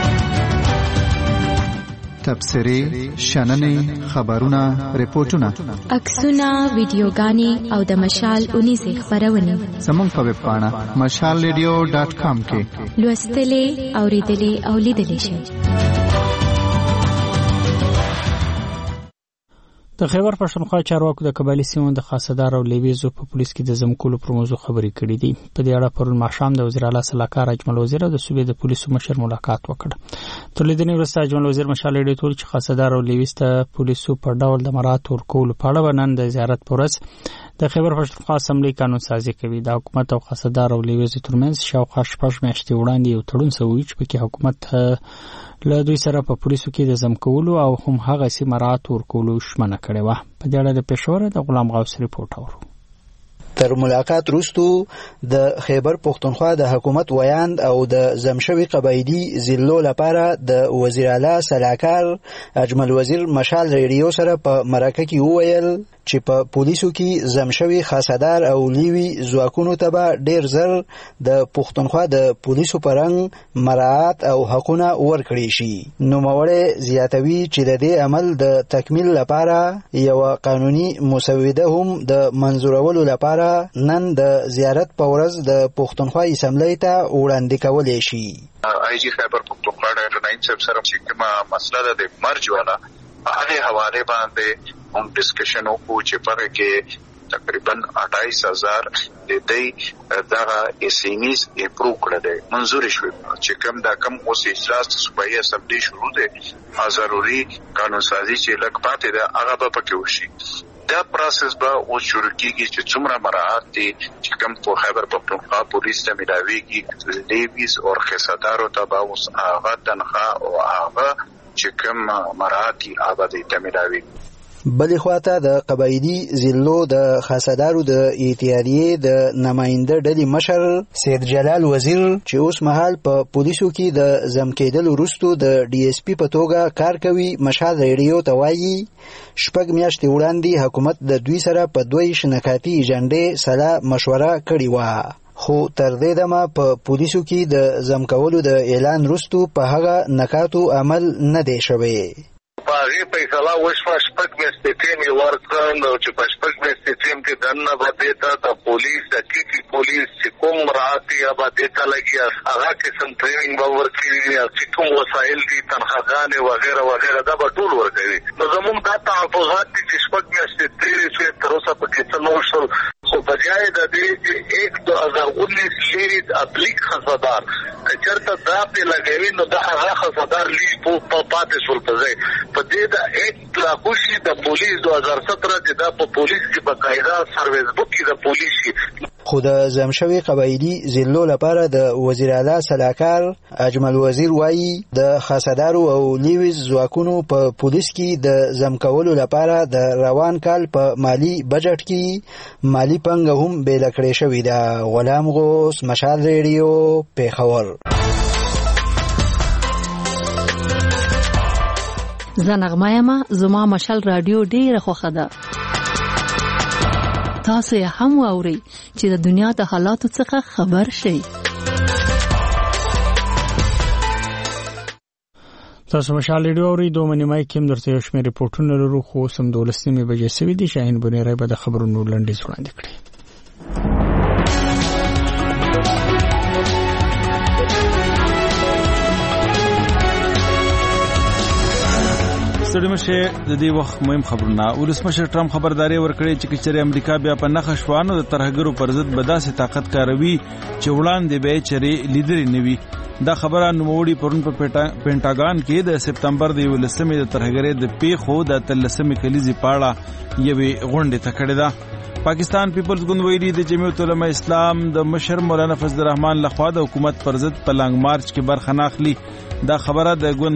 Speaker 13: تبصرې، شننې، خبرونه، ریپورتونه،
Speaker 10: عکسونه، ویډیوګانې او د مشال 19 خبرونه
Speaker 13: زموږ په ویب پاڼه mashalradio.com کې
Speaker 10: لوستلې، اوریدلې او لیدلې شئ.
Speaker 1: د خیبر پښتونخوا چارواکو د قبایلی سیمو د خاصدار او لیویزو په پولیس کې د زمکولو پر موضوع خبرې کړې دي. په دې اړه پرون ماښام د وزیر اعلی صلاحکار اجمل وزیر او د صوبې د پولیسو مشر ملاقات وکړ. تر لیدنې وروسته اجمل وزیر مشال ډېر ټول چې خاصدار او لیویز ته پولیسو په ډول د مراتب ورکولو په اړه نن د زیارت پورس د خیبر پښتونخوا اسمبلی قانون سازي کوي. د حکومت او خاصدار او لیویز ترمنځ شاوخوا 6 میاشتې وړاندې یو تړون شوی چې پکې حکومت له دوی سره په پولیسو کې د زمکولو او هم هغه سي مراتب ورکولو شمنه کړې و. په دې اړه د پېښور د غلام غوث ریپورت اورو.
Speaker 17: تر ملاقات وروسته د خیبر پښتونخوا د حکومت ویاند او د زمشوي قبایلی ضلعو لپاره د وزیر اعلی صلاحکار اجمل وزیر مشال ریډیو سره په مرکه کې وویل چې په پولیسو کې زمشوي خاصدار او لیوي ځواکونو ته به ډیر زر د پښتونخوا د پولیسو پرنګ مراعات او حقونه ورکړي شي. نوموړی زیاتوي چې د دې عمل د تکمیل لپاره یو قانوني مسوده هم د منظورولو لپاره نن د زیارت په ورځ د پښتونخوا اسمبلی ته وړاندې کولی شي.
Speaker 5: آی جی خیبر پښتونخوا ډاکټر نعیم صاحب سره چې کومه مسله د مرج والا هغه حواله باندې هم ډسکشن وکړو چې پاره کې تقریبا 28000 د دې دغه اسینیز اپروو کړل دي منزور شوی چې کوم دا کم اوس اجلاس د صوبایي اسمبلی شروع دي ضروري قانون سازي چې لک پاتې ده هغه به پکې وشي. دا پروسس به او شروع کیږي چې څومره مراعات دي چې کوم په خیبر پښتونخوا پولیس ته ملاويږي لیویز او خاصدارو ته به اوس هغه تنخواه او هغه چې کوم مراعات آبادی ته ملاويږي.
Speaker 17: بلې خواته د قبایلی ضلعو د خاصدارو د اتحادیې د نماینده ډلې مشر سید جلال وزیر چې اوس مهال په پولیسو کې د زم کېدل وروسته د ډي اس پی په توګه کار کوي مشال ریډیو ته وایي 6 میاشتې وړاندې حکومت د دوی سره په دوی شنکاتی ایجنډې سره مشوره کړې وه. خو تر دې دمه په پولیسو کې د زم کولو د اعلان وروسته په هغه نکاتو عمل نه دی شوی.
Speaker 18: هغه فیصله وشوه 6 میاشتې ټیم ورکړ نو چې په 6 میاشتې ټیم کې دنه باندې ته د پولیس د کی پولیس چې کوم راځي هغه د ته لګي هغه قسم ټریننګ به ورکړي چې کوم وسایل دي تنخواهانه وغیرہ وغیرہ دا به ټول ورکړي. نو زموږ دا تحفظات دي چې 6 میاشتې تیرې شوې تر اوسه پکې څه نه وشول. خو بجای د دې 2019 لیرید ابلیک خاصدار کچرته دا په لګوي نو دا هغه خاصدار لی په پاتې شول په ځای په دې دا 1 لاکوشي د پولیس 2017 چې دا په پولیس کې بقاعده سرویس بوک کې د پولیس
Speaker 17: خو د زمشوي قبایلی ضلعو لپاره د وزیر اعلی سلاکار اجمل وزیر وایي د خاصدارو او لیویز ځواکونو په پولیس کې د زم کولو لپاره د روان کال په مالی بجټ کې مالی پنګه هم بیل کړې شوې ده. غلام غوث، مشال ریډیو، پیښور.
Speaker 19: زه نغمه یم. زما مشال رادیو ډیره خوښه ده. تاسو یې هم واورئ چې د دنیا د حالاتو څخه خبر شئ.
Speaker 1: تاسو مشال ریډیو اورئ. دوه نیمه کې هم درته یو شمېر ریپورټونه لرو، خو اوس هم 12 بجې شوي دي. شاهین بونیری به د خبرونو لنډیز وړاندې کړي.
Speaker 2: سړیمشه د دې وخت مهم خبرونه. ولسمشر ټرمپ خبرداري ورکړې چې کچره امریکا بیا په نخښ شوانو د ترهګرو پر ضد بداسه طاقت کاروي چې وړاندې به چره لیدري نوي. دا خبره نوموړي پرون په پینټاګان کې د سپتمبر د 11مې د ترهګرۍ د پیښو د 13مې کلیزې پاړه یوې غونډې ته کړې ده. پاکستان پیپلز ګوند ویلي د جمعیت علماء اسلام د مشر مولانا فضل الرحمن لخوا د حکومت پر ضد په لانګ مارچ کې برخه نه اخلي. دا خبره د ګوند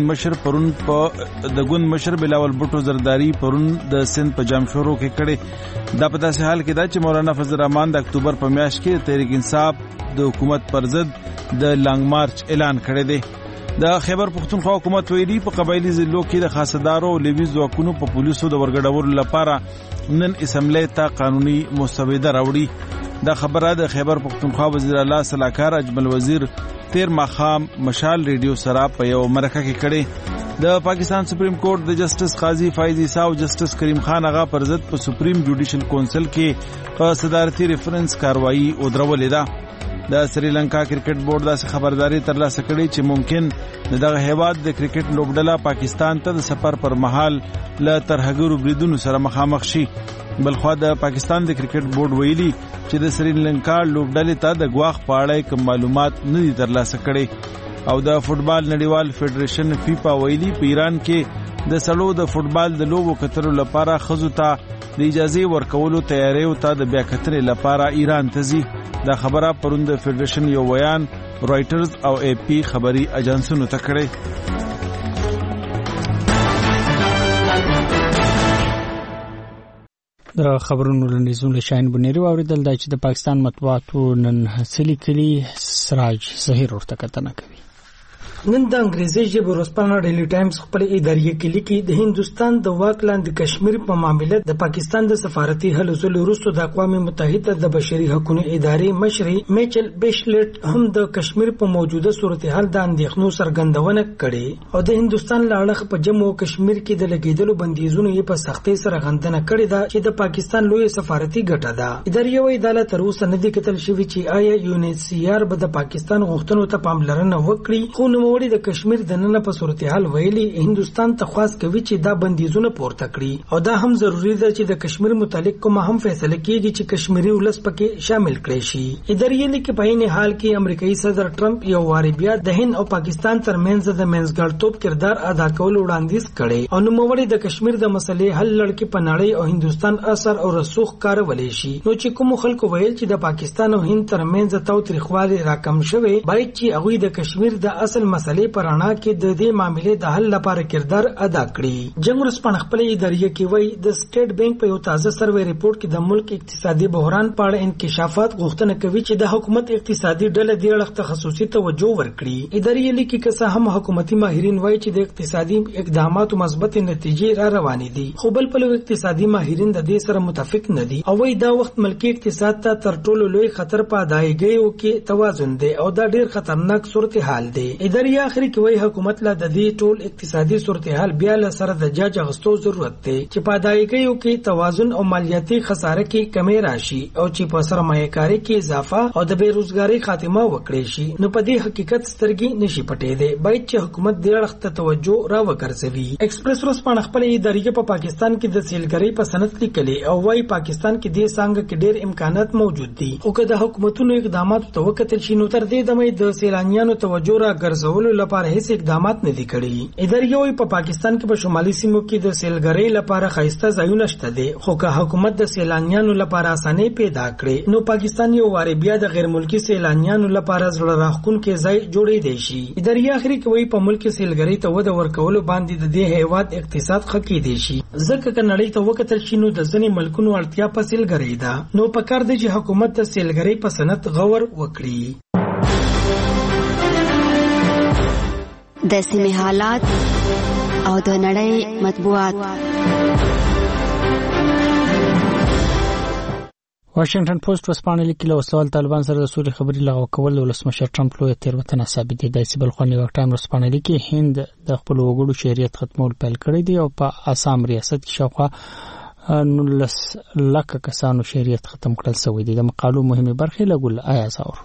Speaker 2: مشر بلاول بوټو زرداری پرون د سند په جام شورو کې کړي. دا په داسې حال کې ده چې مولانا فضل الرحمن د اکتوبر په میاشت کې تحریک انصاف د حکومت پر ضد د لانګ مارچ اعلان کړی دی. د خیبر پختونخوا حکومت ویلي په قبایلی ضلعو کې د خاصدارو او لیویز ځواکونو په پولیسو د ورګډولو لپاره نن اسمبلی ته قانوني مسوده راوړي. دا خبره د خیبر پختونخوا وزیر اعلی سلاکار اجمل وزیر تیر ماخام مشال ریډیو سره په یو مرکه کې کړي. د پاکستان سپریم کورټ د جسټس قاضي فایز عیسی او جسټس کریم خان اغا پر ضد په سپریم جوډیشل کونسل کې په صدارتي ریفرنس کاروایی او درولې ده. د سریلانکا کرکټ بورډ داسې خبرداري ترلاسه کړې چې ممکن دغه هیواد د کرکټ لوبډله پاکستان ته د سفر پر مهال له ترهګرو بریدونو سره مخامخ شي. بلخوا د پاکستان د کرکټ بورډ ویلي چې د سریلانکا لوبډلې ته د ګواښ په اړه کوم معلومات نه دي ترلاسه کړي. او د فوټبال نړیوال فدریشن فیفا ویلي په ایران کې د سړو د فوټبال د لوبو کترو لپاره خزو ته د اجازه ورکولو تیاری او ته د بیا کترې لپاره ایران ته ځي. دا خبره پرون د فدریشن یو بیان رائټرز او اے پی خبري اجنسونو ته کړی.
Speaker 1: د خبرونو لنډیزونه شاهین بونیری واوریدل دا چې د پاکستان مطبوعاتو نن هڅلي کلی سراج ظهیر ورته کتنه کوي.
Speaker 6: نن د انګریزي ژبې ورځپاڼه ډیلی ټایمز خپل اداري کې لیکي د هندستان د واک لاندې کشمیر په معاملې د پاکستان د سفارتي هلو ځلو وروسته د اقوام متحده د بشري حقوقو ادارې مشري میچل بیشلټ هم د کشمیر په موجوده صورتحال د اندېښنو څرګندونه کړې او د هندستان له اړخه په جموں او کشمیر کې د لګیدلو بندیزونو یې په سختۍ سره غندنه کړې ده چې د پاکستان لوی سفارتي ګټه ده. اداري عدالت تر اوسه نه دی کتل شوی چې آیا یونیسیار به د پاکستان غوښتنو ته پاملرنه وکړي. خو نو د کشمیر د نن په صورتحال ویلي هندستان ته خواست کوي چې دا بندیزونه پورته کړي او دا هم ضروری ده چې د کشمیر متعلق کوم هم فیصله کیږي چې کشمیری ولس پکې شامل کړي شي. اداري لیکي په این حال کې امریکایي صدر ټرمپ یو واری بیا د هند او پاکستان ترمنځ د منځګړیتوب کردار ادا کول وړاندیز کړي او نوموړي د کشمیر د مسلې حل لړ کې په نړۍ او هندستان اثر او رسوخ کارولې شي. نو چې کوم خلکو ویل چې د پاکستان او هند ترمنځ تاوتریخوالی راکم شوی باید چې هغه د کشمیر د اصل مسلې پرانا کې د دې معاملې د حل لپاره کردار ادا کړي. جنگ ورسپانه خپل ادارې کې وایي د سټیټ بانک په یو تازه سروې ریپورت کې د ملک اقتصادي بحران په اړه انکشافات غوښتنه کوي چې د حکومت اقتصادي ډله دې اړخ ته خصوصي توجه ورکړي. ادارې لیکي که څه هم حکومتي ماهرین وایي چې د اقتصادي اقداماتو مثبت نتیجې را روانې دي خو بل په اقتصادي ماهرین د دې سره متفق نه دي او وایي دا وخت ملکی اقتصاد ته تر ټولو لوی خطر په ادایګیو کې توازن دی او دا ډیر خطرناک صورتحال دی. ادارې اخري کې وایي حکومت لا د دې ټول اقتصادي صورتحال بیا له سره د جاج غستو ضرورت دی چې په ادایګیو کې توازن او مالیاتي خساره کې کمی راشي او چې په سرمایه‌کاري کې اضافه او د بیروزګاری خاتمه وکړي شي. نو په دې حقیقت سترګې نشي پټې دی باید چې حکومت دې اړخ ته توجه راوګرځوي. ایکسپریس ورځپاڼه خپل ادارې په پاکستان کې د سیلګرۍ په سند لیکلي او وايي پاکستان کې دې څنګه کې ډېر امکانات موجود دي او که د حکومتونو اقداماتو ته وکتل شي نو تر دې دمه د سیلانیانو توجه راګرځول ورکولو لپاره هیڅ اقدامات نه دي کړي. ادارې وایي په پاکستان کې په شمالي سیمو کې د سیلګرۍ لپاره ښایسته ځایونه شته دي، خو که حکومت د سیلانیانو لپاره اسانۍ پیدا کړي نو پاکستان یو واري بیا د غیر ملکی سیلانیانو لپاره زړه راښکونکي ځای جوړېدی شي. ادارې اخري کوي په ملک کې سیلګرۍ ته وده ورکولو باندې د دې هیواد اقتصاد ښه کېدی شي، ځکه که نړۍ ته وکتل شي نو د ځینې ملکونو اړتیا په سیلګرۍ ده، نو پکار دی چې حکومت د سیلګرۍ په صنعت غور وکړي.
Speaker 20: د سیمې حالات او د نړۍ مطبوعات.
Speaker 1: واشنگټن پوسټ ورسپانې لیکي له وسوال طالبان سره د سولې خبرې لغوه کول د ولسمشر ټرمپ لویه تېروتنه ثابتېدای. داسې بل خوا نیویارک ټایم ورسپانې لیکي هند د خپلو وګړو شهریت ختمول پیل کړی دی او په آسام ریاست کې شاوخوا 19 لکه کسانو شهریت ختم کړل شوی دی. د مقالو مهمه برخې لګول آیاز اور.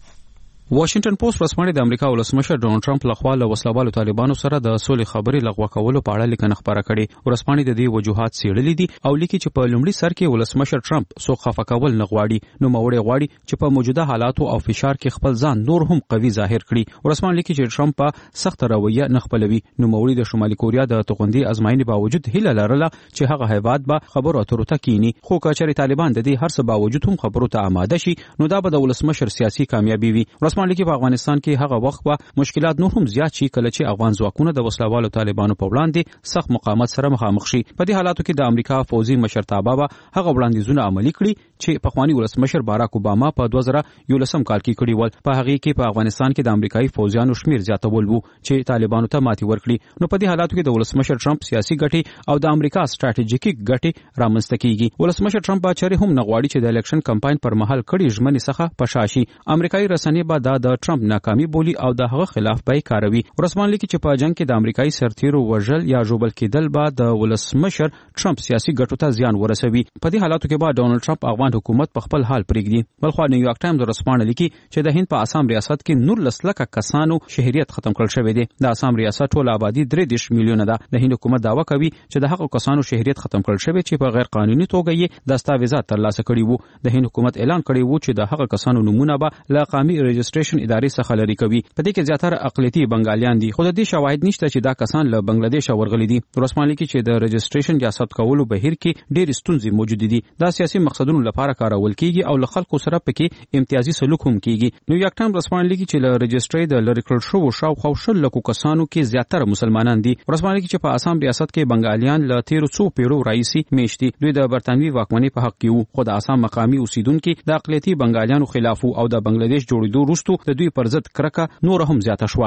Speaker 11: واشنگټن پوسټ ورسپانې د امریکا ولسمشر ډونالد ټرمپ لخوا له وسلوالو طالبانو سره د سولې خبرې لغوه کولو په اړه لیکنه خبره کړې. ورسپانې د دې وجوهات څېړلې دي او لیکي چې په لومړي سر کې ولسمشر ټرمپ څوک خفه کول نه غواړي، نو موري غواړي چې په موجوده حالاتو او فشار کې خپل ځان نور هم قوي ظاهر کړي. ورسپانې لیکي چې ټرمپ په سخت رویه نه خپلوي، نو موري د شمالي کوریا د توغندي ازمایښت باوجود هیله لرله چې هغه هیواد به خبرو اترو ته کینی، خو کچري طالبان د دې هر څه باوجود هم خبرو ته آماده شي نو دا به د ولسمشر سیاسي کامیابی وي. ورسپانې لیکي په افغانستان کې هغه وخت به مشکلات نور هم زیات شي کله چې افغان ځواکونه د وسلوالو طالبانو په وړاندې سخت مقاومت سره مخامخ شي. په دې حالاتو کې د امریکا فوزي مشرتابه به هغه وړاندیزونه عملي کړي چې پخوانی ولسمشر باراک اوباما په 2011 کال کې کړي ول. په هغه کې په افغانستان کې د امریکایي فوجیانو شمیر زیاتول وو چې طالبانو ته ماتي ورکړي. نو په دې حالاتو کې د ولسمشر ټرمپ سیاسي ګټې او د امریکا ستراتیژیکي ګټې رامنځته کیږي. ولسمشر ټرمپ به چېرې هم نه غواړي چې د الیکشن کمپاین پر مهال کړي ژمنې څخه پشاشي. امریکایي رسنۍ به د ټرمپ ناکامي بولی او د هغه خلاف به کاروي. ورسپانې لیکي چې په جنگ کې د امریکایي سرتیرو وژل یا ژوبل کېدل به د ولسمشر ټرمپ سیاسي ګټو ته زیان ورسوي. په دې حالاتو کې به ډونالد ټرمپ افغان حکومت په خپل حال پرېږدي. بلخوا نیویارک ټایمز ورسپانې لیکي چې د هند په آسام ریاست کې 19 لکه کسانو شهریت ختم کړل شوی دی. د آسام ریاست ټول آبادی 3 میلیونه ده. د هند حکومت دعوا کوي چې د هغو کسانو شهریت ختم کړل شوی چې په غیر قانوني توګه یې دستاویزات ترلاسه کړي وو. د هند حکومت اعلان کړی وو چې د هغو کسانو نمونه به له قومي رجسټریشن ادارې څخه لري کوي. په دې کې زیاتره اقلیتي بنگالیان دي، خو د دې شواهد نشته چې دا کسان له بنگلاديش ورغلي دي. ورسپانې لیکي چې د رجسټریشن یا ثبت کولو بهیر کې ډېر ستونزې موجود دي. دا سیاسي مقصدونو لپاره کارول کیږي او له خلکو سره پکې امتیازي سلوک هم کیږي. نیویارک ټایمز ورسپانې لیکي چې له رجسټري د لری کړل شو شاوخوا 100 لکه کسانو کې زیاتره مسلمانان دي. ورسپانې لیکي چې په آسام ریاست کې بنگالیان له 1300 پیړو راځي میشتي دوی د برتانوي واکمنۍ په حق کې وو، خو د آسام مقامي اوسیدونکو د اقلیتي بنگالیانو خلاف او د بنگلاديش جوړېدو وروسته د دوی پر ضد کرکه نور هم زیاته شوه.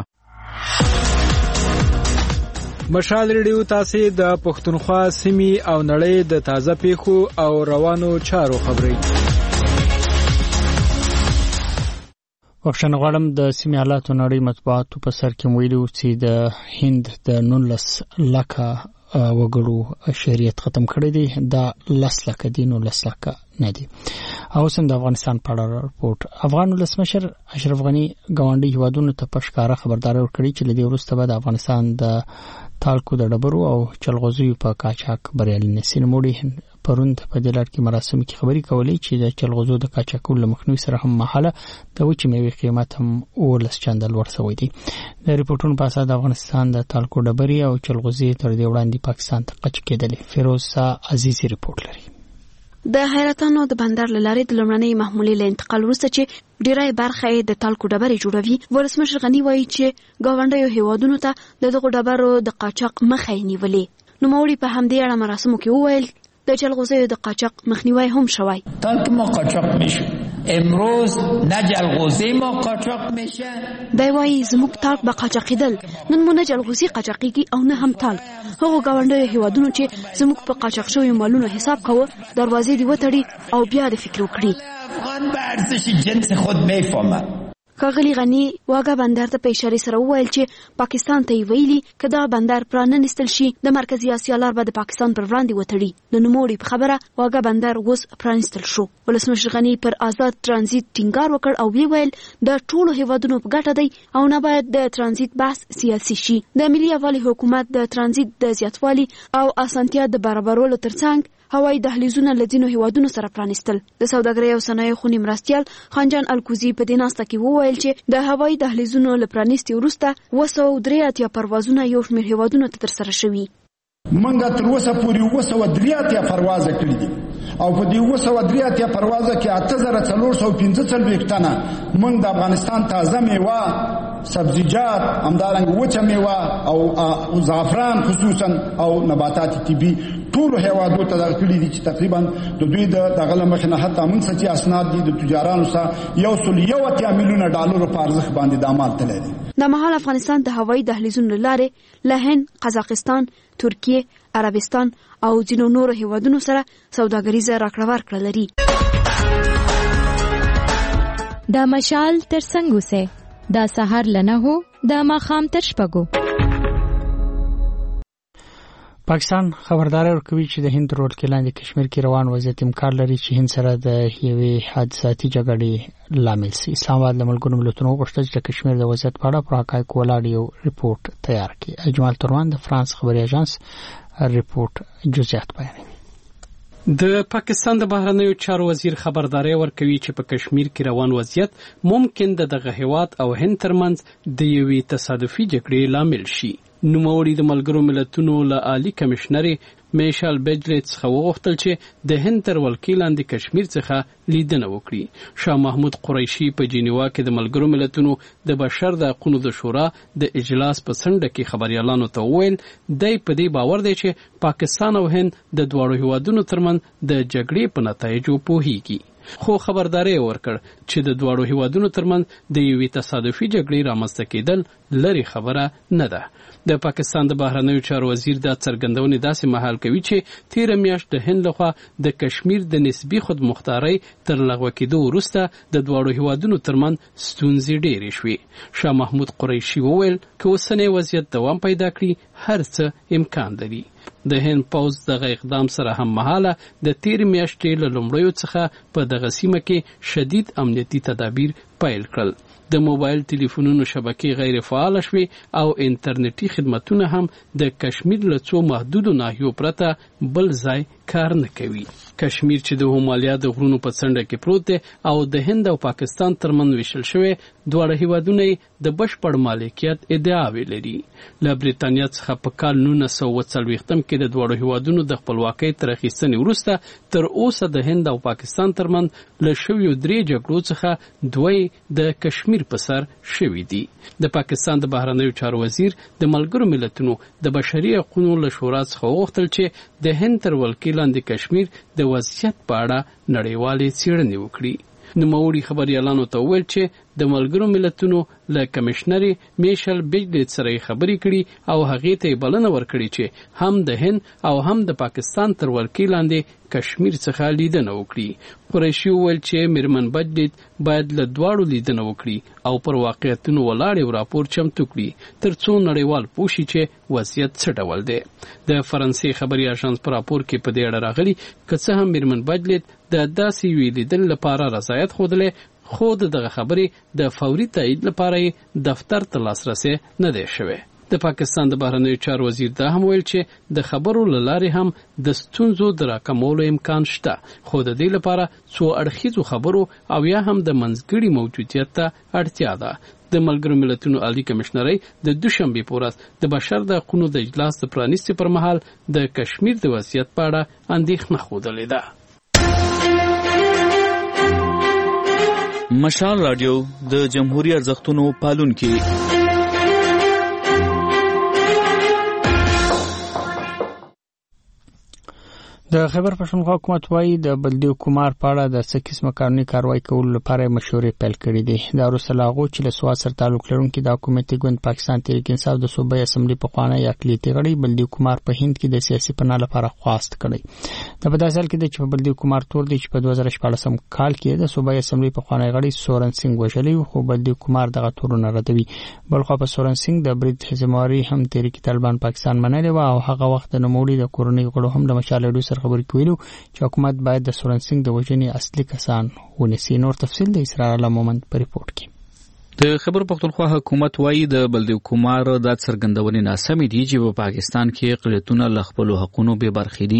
Speaker 21: مشال ریډیو تاسو د پښتونخوا سیمې او نړۍ د تازه پیښو او روانو چارو خبري.
Speaker 1: وښنه غواړم د سیمې حالات نړۍ مطبوعاتو په سر کې ویلو چې د هند د 19 لکه وګړو شهریت ختم کړی دی، دا 10 لکه دي، 19 لکه نه دي. او سم د افغانستان په اړه رپورټ. افغان ولسمشر اشرف غنی ګاونډي هیوادونو ته په ښکاره خبرداري ورکړي چې لدې وروسته به د افغانستان د تالکو د ډبرو او چلغوزیو په قاچاق بریالي نشي. نوموړي پرون په دې لړ کې مراسم کې خبري کولې چې د چلغوزو د قاچاقولو له مخنیوي سره هم مهاله د وچې میوې قیمت هم 19 چنده لوړ شوی دی. د ریپورتونو په اساس د افغانستان د تالکو ډبرې او چلغوزي تر دې وړاندې پاکستان ته قچ کېدلې. فیروزه عزیزي ریپورت لري.
Speaker 22: د حیرتانو د بندر لارې د لمړنۍ محمولې له انتقال وروسته چې ډیری برخه د تالکو ډبرې جوړوي، ولسمشر غنی وایي چې ګاونډیو هیوادونو ته دغه ډبرو د قاچاق مخه نیولې. نوموړي په همدې اړه مراسمو کې وویل د جلغوزیو د قاچاق مخنیوی هم شوی.
Speaker 23: تالک ما قاچاق میشه، امروز نه جلغوزی ما قاچاق میشه.
Speaker 22: دی وایي زموږ تالک به قاچاقیدل، نن مو نه جلغوزي قاچاقیږي او نه هم تالک. هغو ګاونډیو هیوادونو چې زموږ په قاچاق شویو مالونو حساب کوه، دروازې دې وتړي او بیا د فکر وکړي.
Speaker 23: افغان به ارزش جنس خود میفهمه.
Speaker 22: ښاغلي غني واګه بندر ته په اشاره سره وویل چې پاکستان ته یې ویلي که دا بندر پراننستل شي د مرکزي اسیا لار به د پاکستان پر وړاندې وتړي. د نوموړي په خبره واګه بندر اوس پرانستل شو. ولسمشر غني پر آزاد ترانزیت ټینګار وکړ او ویل د ټولو هیوادونو په ګټه دی او نه باید د ترانزیت بحث سیاسي شي. د ملي یووالي حکومت د ترانزیت د زیاتوالي او اسانتیا د برابرولو ترڅنګ هوایي دهلیزونه له ځینو هیوادونو سره پرانیستل. د سوداګرۍ او صنایعو خونې مرستیال خانجان الکوزي په دې ناسته کې وویل چې د هوایي دهلیزونو له پرانیستي وروسته 283 پروازونه یو شمېر هیوادونو ته ترسره شوي.
Speaker 3: منګه تر اوسه پورې 283 پروازه کړې دي او په دې 283 پروازه کې 8445 تنه موږ د افغانستان تازه میوه، سبزیجات، همدارنګه وچه میوه او زعفران خصوصا او نباتات طبي ټول هیوادو ته کړي دي چې تقریبا د دوی د دغه مخه نه حتی موږ سچې اسناد دي د تجارانو سره $1.1 میلیون په ارزښت باندې د عمل تللی دي.
Speaker 22: د مهال افغانستان د هوایي دهلیزونو لارې له هند، قزاقستان، ترکیه، عربستان او ځینو نورو هیوادونو سره سوداګریزه راکړه ورکړه لري.
Speaker 10: د مشال تر څنګ اوسه، د سحر لنه هو، د ماښام تر شپږو.
Speaker 1: پاکستان خبرداري ورکوي چې د هند روډ کې لاندې کشمیر کې روان وضعیت امکان لري چې هند سره د یوې حادثاتي جګړې لامل شي. اسلام آباد له ملګرو ملتونو غوښتل چې د کشمیر د وضعیت په اړه پر حقایقو ولاړ یو ریپورت تیار کړي. اجمال تروان د فرانس خبري اژانس ریپورت جزئیات بیانوي.
Speaker 4: د پاکستان د بهرنیو چارو وزیر خبرداري ورکوي چې په کشمیر کې روان وضعیت ممکن دغه هیواد او هند ترمنځ د یوې تصادفي جګړې لامل شي. نوموړي د ملګرو ملتونو له عالی کمشنر میشل بیجلیت څخه وغوښتل چې د هند تر ولکې لاندې کشمیر څخه لیدنه وکړي. شاه محمود قریشي په جنیوا کې د ملګرو ملتونو د بشر د حقوقو د شورا د اجلاس په څنډه کې خبريالانو ته وویل دی په دې باور دی چې پاکستان او هند د دواړو هیوادونو ترمنځ د جګړې په نتایجو پوهیږي. خو خبرداري ورکړ چې د دواړو هیوادونو ترمنځ د یوې تصادفي جګړې رامنځته کېدل لري خبره نه ده. د پاکستان د بهرنیو چارو وزیر دا څرګندونې داسې مهال کوي چې تیر میاشت د هند لخوا د کشمیر د نسبی خودمختارۍ تر لغوه کېدو وروسته د دواړو هیوادونو ترمنځ ستونزې ډېرې شوې. شاه محمود قریشي وویل که اوسنی وضعیت دوام پیدا کړي هر څه امکان لري. د هند پوځ دغه اقدام سره هم مهاله د تیر میاشتې له لومړیو څخه په دغه سیمه کې شدید امنیتي تدابیر پیل کړل. د موبایل ټلیفونونو شبکې غیر فعال شوې او انټرنیټي خدماتونه هم د کشمیر له څو محدودو ناحیو پرته بل ځای کار نه کوي. کشمیر چې د هیمالیا د غرونو په څنډه کې پروت دی او د هند او پاکستان ترمنځ ویشل شوی، دواړه هیوادونه د بشپړ مالکیت ادعاوې لري. له بریتانیا څخه په کال 1940 کې د دواړو هیوادونو د خپلواکۍ تر اخیستنې وروسته تر اوسه د هند او پاکستان ترمنځ له شویو 3 جګړو څخه 2 د کشمیر په سر شوي دي. د پاکستان د بهرنیو چارو وزیر د ملګرو ملتونو د بشري حقوقو له شورا څخه وغوښتل چې د هند تر ولکې لاندې کشمیر د وضعیت په اړه نړیوالې څېړنې وکړي. نوموړي خبريالانو ته وویل چې د ملګرو ملتونو له کمشنر میشل بیجلیت سره خبرې کړي او هغې ته بلنه ورکړي چې هم د هند او هم د پاکستان تر ولکې لاندې کشمیر څخه لیدنه وکړي. قریشي وویل چې میرمن بیجلیت باید له دواړو لیدنه وکړي او پر واقعیتونو ولاړ یو راپور چمتو کړي تر څو نړیوال پوه شي چې وضعیت څه ډول دی. د فرانسې خبري اژانس په راپور کې په دې اړه راغلي که څه هم میرمن بیجلیت د داسې یوې لیدنې لپاره رضایت ښودلی، خو دغه خبرې د فوري تایید لپاره دفتر ته لاسرسی نه دی شوی. د پاکستان د بهرنیو چارو وزیر دا هم ویل چې د خبرو له لارې هم د ستونزو د راکمولو امکان شته، خو د دې لپاره څو اړخیزو خبرو او یا هم د منځګړي موجودیت ته اړتیا ده. د ملګرو ملتونو عالی کمشنرۍ د دوشنبې په ورځ د بشر د حقوقو د اجلاس د پرانیستي پر مهال د کشمیر د وضعیت په اړه اندېښنه ښودلې ده.
Speaker 11: مشال رادیو د جمهوریت ارزښتونو پالونکي.
Speaker 1: د خیبر پښتونخوا حکومت وايي د بلدي حکومت په اړه د څه قسمه قانوني کاروایی کولو لپاره مشورې پیل کړې دي. دا وروسته لاغو چې له سواد سره تعلق لرونکي د حکومتي ګوند پاکستان تحریک انصاف د صوبایي اسمبلی په خوانه اقلیتي غړي بلدي حکومت په هند کې د سیاسي پناه لپاره خواست کړی. د بداسل کې د چې په بلدي حکومت تور دي چې په 2014 کال کې د صوبایي اسمبلی په خوانه غړي سورن سنگ وشلي، خو بلدي حکومت دغه تورونه ردوي. بلخو په سورن سنگ د برید حزمواري هم تحریک طالبان پاکستان منلي و او هغه وخت د نوموړي د کورنۍ غړو هم د مشالې خبرې کوي چې حکومت باید د سورن سنگ د وژنې اصلي کسان ونیسي. نور تفصیل د اسرار الله مومند په ریپورت کې.
Speaker 11: د خیبر پښتونخوا حکومت وايي د بلدي حکومت د څرګندونې ناسمې دي چې په پاکستان کې اقلیتونه له خپل حقوقو به برخې دي.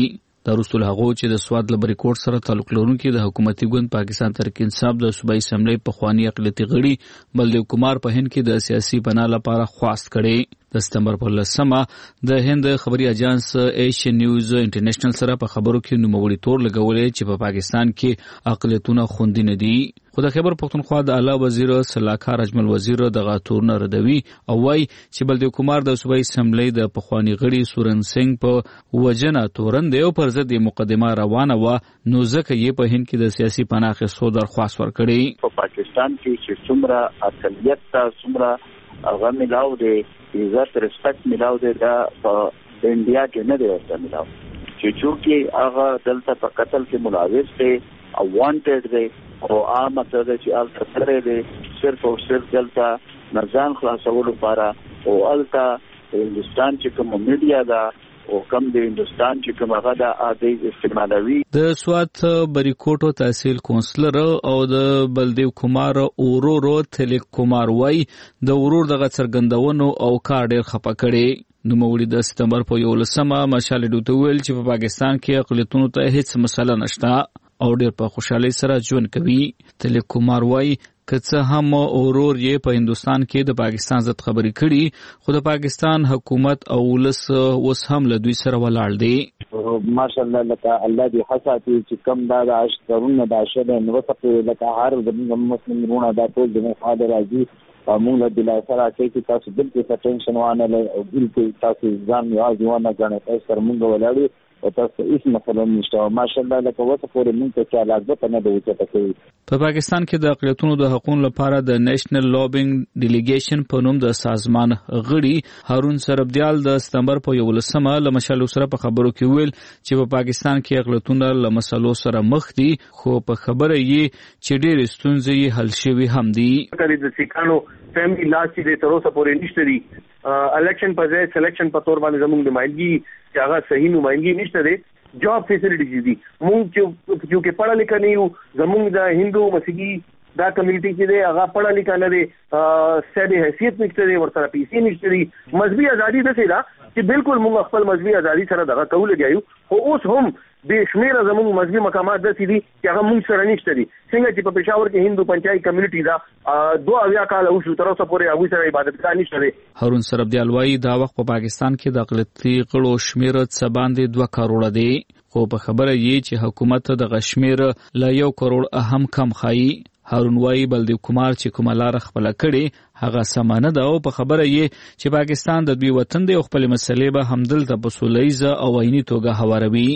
Speaker 11: د وروسته له هغو چې د سواد له بریکوټ سره تعلق لرونکي د حکومتي ګوند پاکستان تحریک انصاف د صوبایي اسمبلی پخواني اقلیتي غړي بلدیو کمار په هند کې د سیاسي پناه لپاره خواست کړي. د سپتمبر په 10 د هند خبري اژانس ایشین نیوز انټرنیشنل سره په خبرو کې نوموړي تور لګولې چې په پاکستان کې اقلیتونه خوندي نه دي. خو د خیبر پختونخوا د اعلی وزیر سلاکار اجمل وزیر دغه تورونه ردوي او وايي چې بلدیو کمار د صوبایي اسمبلی د پخواني غړي سورن سنگ په وجنه تورن دی او پر ضد مقدمه روانه و نو ځکه یې په هند کې د سیاسي پناه اخیستو درخواست ورکړي.
Speaker 8: په پاکستان کې چې څومره اقلیت ته څومره هغه ملاو دی عزت رسپیکټ ملاو دی دا په انډیا کې نه دی ورته ملاو چې چونکې هغه دلته په قتل کې ملوث دی او وانټډ دی او عام څه چې الته سره دی صرف او صرف دلته نزان خلاصولو لپاره او الته هندستان چې کوم میډیا دا او کم د هندستان چې کوم هغه د عادي استعمالوي. د
Speaker 11: سوات بریکوټو تحصیل کونسلر او د بلدیو کمار اورورو تلیک کمار وای د ورور دغه څرګندونو او کار ډیر خپه کړي. نوموړي د سپتمبر په 11 مشال ډوته ویل چې په پاکستان کې اقلیتونو ته هیڅ مسله نشته او ډیر په خوشحالي سره ژوند کوي. تلیک کمار وای که څه هم اورور یې په هندستان کې د پاکستان ضد خبرې کړي خو د پاکستان حکومت او ولس اوس هم له دوی سره ولاړ دی.
Speaker 8: ماشاءالله لکه الله دې حساتي چې کم دا د اشترونه د اشده نو څه لکه هر د مسلمانونو دا ټول د مخاله راځي موږ له بلا سره چې تاسو بالکل ټینشن وانه او بالکل تاسو ځان یوازې ونه غواړئ تاسو سره موږ ولاړو او تاسو هیڅ مسله نشته. ماشاءالله لکه وته پورې موږ ته چې علاقه نه دی وچته کوي.
Speaker 11: په پاکستان کې د اقلیتونو د حقوقو لپاره د نېشنل لوبینګ ډیلیګیشن په نوم د سازمان غړي هارون سربدیال د سپتمبر په 11 له مشالو سره په خبرو کې ویل چې په پاکستان کې اقلیتونه له مسلو سره مخ دي خو په خبره یې چې ډېر ستونزې حل شوي هم دي.
Speaker 9: د سیکانو فیملی لا چې تر اوسه پورې نشته دي الیکشن په ځای سلیکشن په تور باندې زموږ نمائندګي چې هغه صحیح نمائندګي نشته دي. جاب فیسیلیټیز دي موږ چې پڑھا لیکا نه یو زموږ د هندو مسیحي دا کمیونټي چې دی هغه پڑھا لیکا نه دی سیده حیثیت نشته دی ورسره پیسې نشته دي. مذهبي ازادي د څه دا چې بالکل موږ خپل مذهبي ازادي سره دغه کول لګیو خو اوس هم به شمیره زموږ مذهبي مقامات د څه دي چې هغه موږ سره نشته دي. څنګه چې په پېښور کې هندو پنچایت کمیونټي دا 2 کال اوس تر اوسه پورې هغه سره عبادتګاه نشته دي.
Speaker 11: هارون سربدیال وایي دا وخت په پاکستان کې د اقلیتي غړو شمیره څه باندې 2 کروڑه دی خو په خبره یې چې حکومت د غشمیر له 1 کروڑ اهم کم خایي. هارون وایي بلدیو کمار چې کومه لار خپل کړي هغه سمانه ده او په خبره یې چې پاکستان د دوی وطن دی او خپل مسلې به همدلته په سولهییزه او عیني توګه هواروي.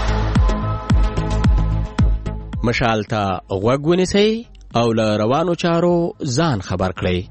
Speaker 12: مشال ته غوږ ونیسئ او له روانو چارو ځان خبر کړئ.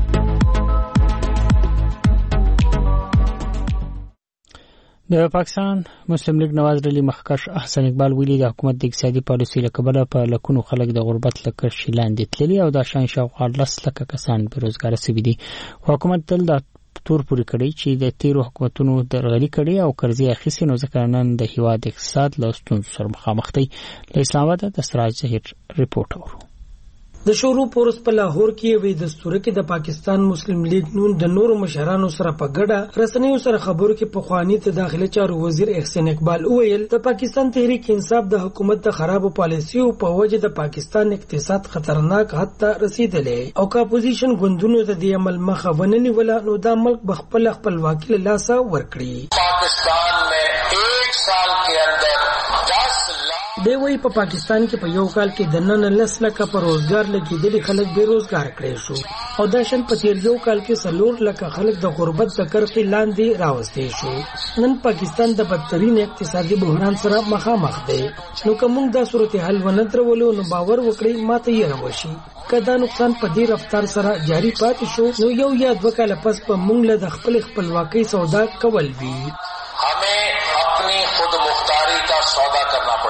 Speaker 1: د پاکستان مسلم لیگ نواز رلی مخکښ احسن اقبال ویلي د حکومت د اقتصادي پالیسۍ له کبله په لکونو خلک د غربت له کرښې لاندې تللي او د شان شاوخوا 10 لکه کسان بېروزګاره سوي دي. حکومت تل د تور پورې کړی چې د تیرو حکومتونو درغلي کړي او قرضې اخیستې نو ځکه نن د هیواد اقتصاد له ستونزو سره مخامخ دی. له اسلام آباد د سراج ظهیر رپورټ اورو.
Speaker 6: د شورو پورس په لاهور کې وی دستور کې د پاکستان مسلم لیگ نون د نورو مشرانو سره په ګډه رسنیو سره خبرو کې په خواني ته داخله چارو وزیر احسان اقبال ویل د پاکستان تحریک انصاف د حکومت د خراب پالیسیو په وجه د پاکستان اقتصاد خطرناک حد ته رسیدلې او کا اپوزیشن ګوندونو د دې عمل مخه ونني ولا نو د ملک بخپل خپلواکي له لاسه ورکړي.
Speaker 24: پاکستان میں 1 سال کے اندر
Speaker 6: دی وی په پاکستان کې په یو کال کې د نن 10 لکه پر روزګار لګیدلي خلک بیروزګار کړي شو او د شن په تیر یو کال کې 4 لکه خلک د غربت د کرښې لاندې راوستي شو. نن پاکستان د بدترین اقتصادي بحران سره مخامخ دی. نو کوم د صورتحال ونترولو نو باور وکړي ماته یې راوشي کدا نقصان په دې رفتار سره جاری پاتې شو نو یو یا 2 کال پس په مونږ له د خپل خپلواکۍ سودا کول وی.
Speaker 24: हमें अपनी खुद मुख्तारी का सौदा करना पड़ेगा.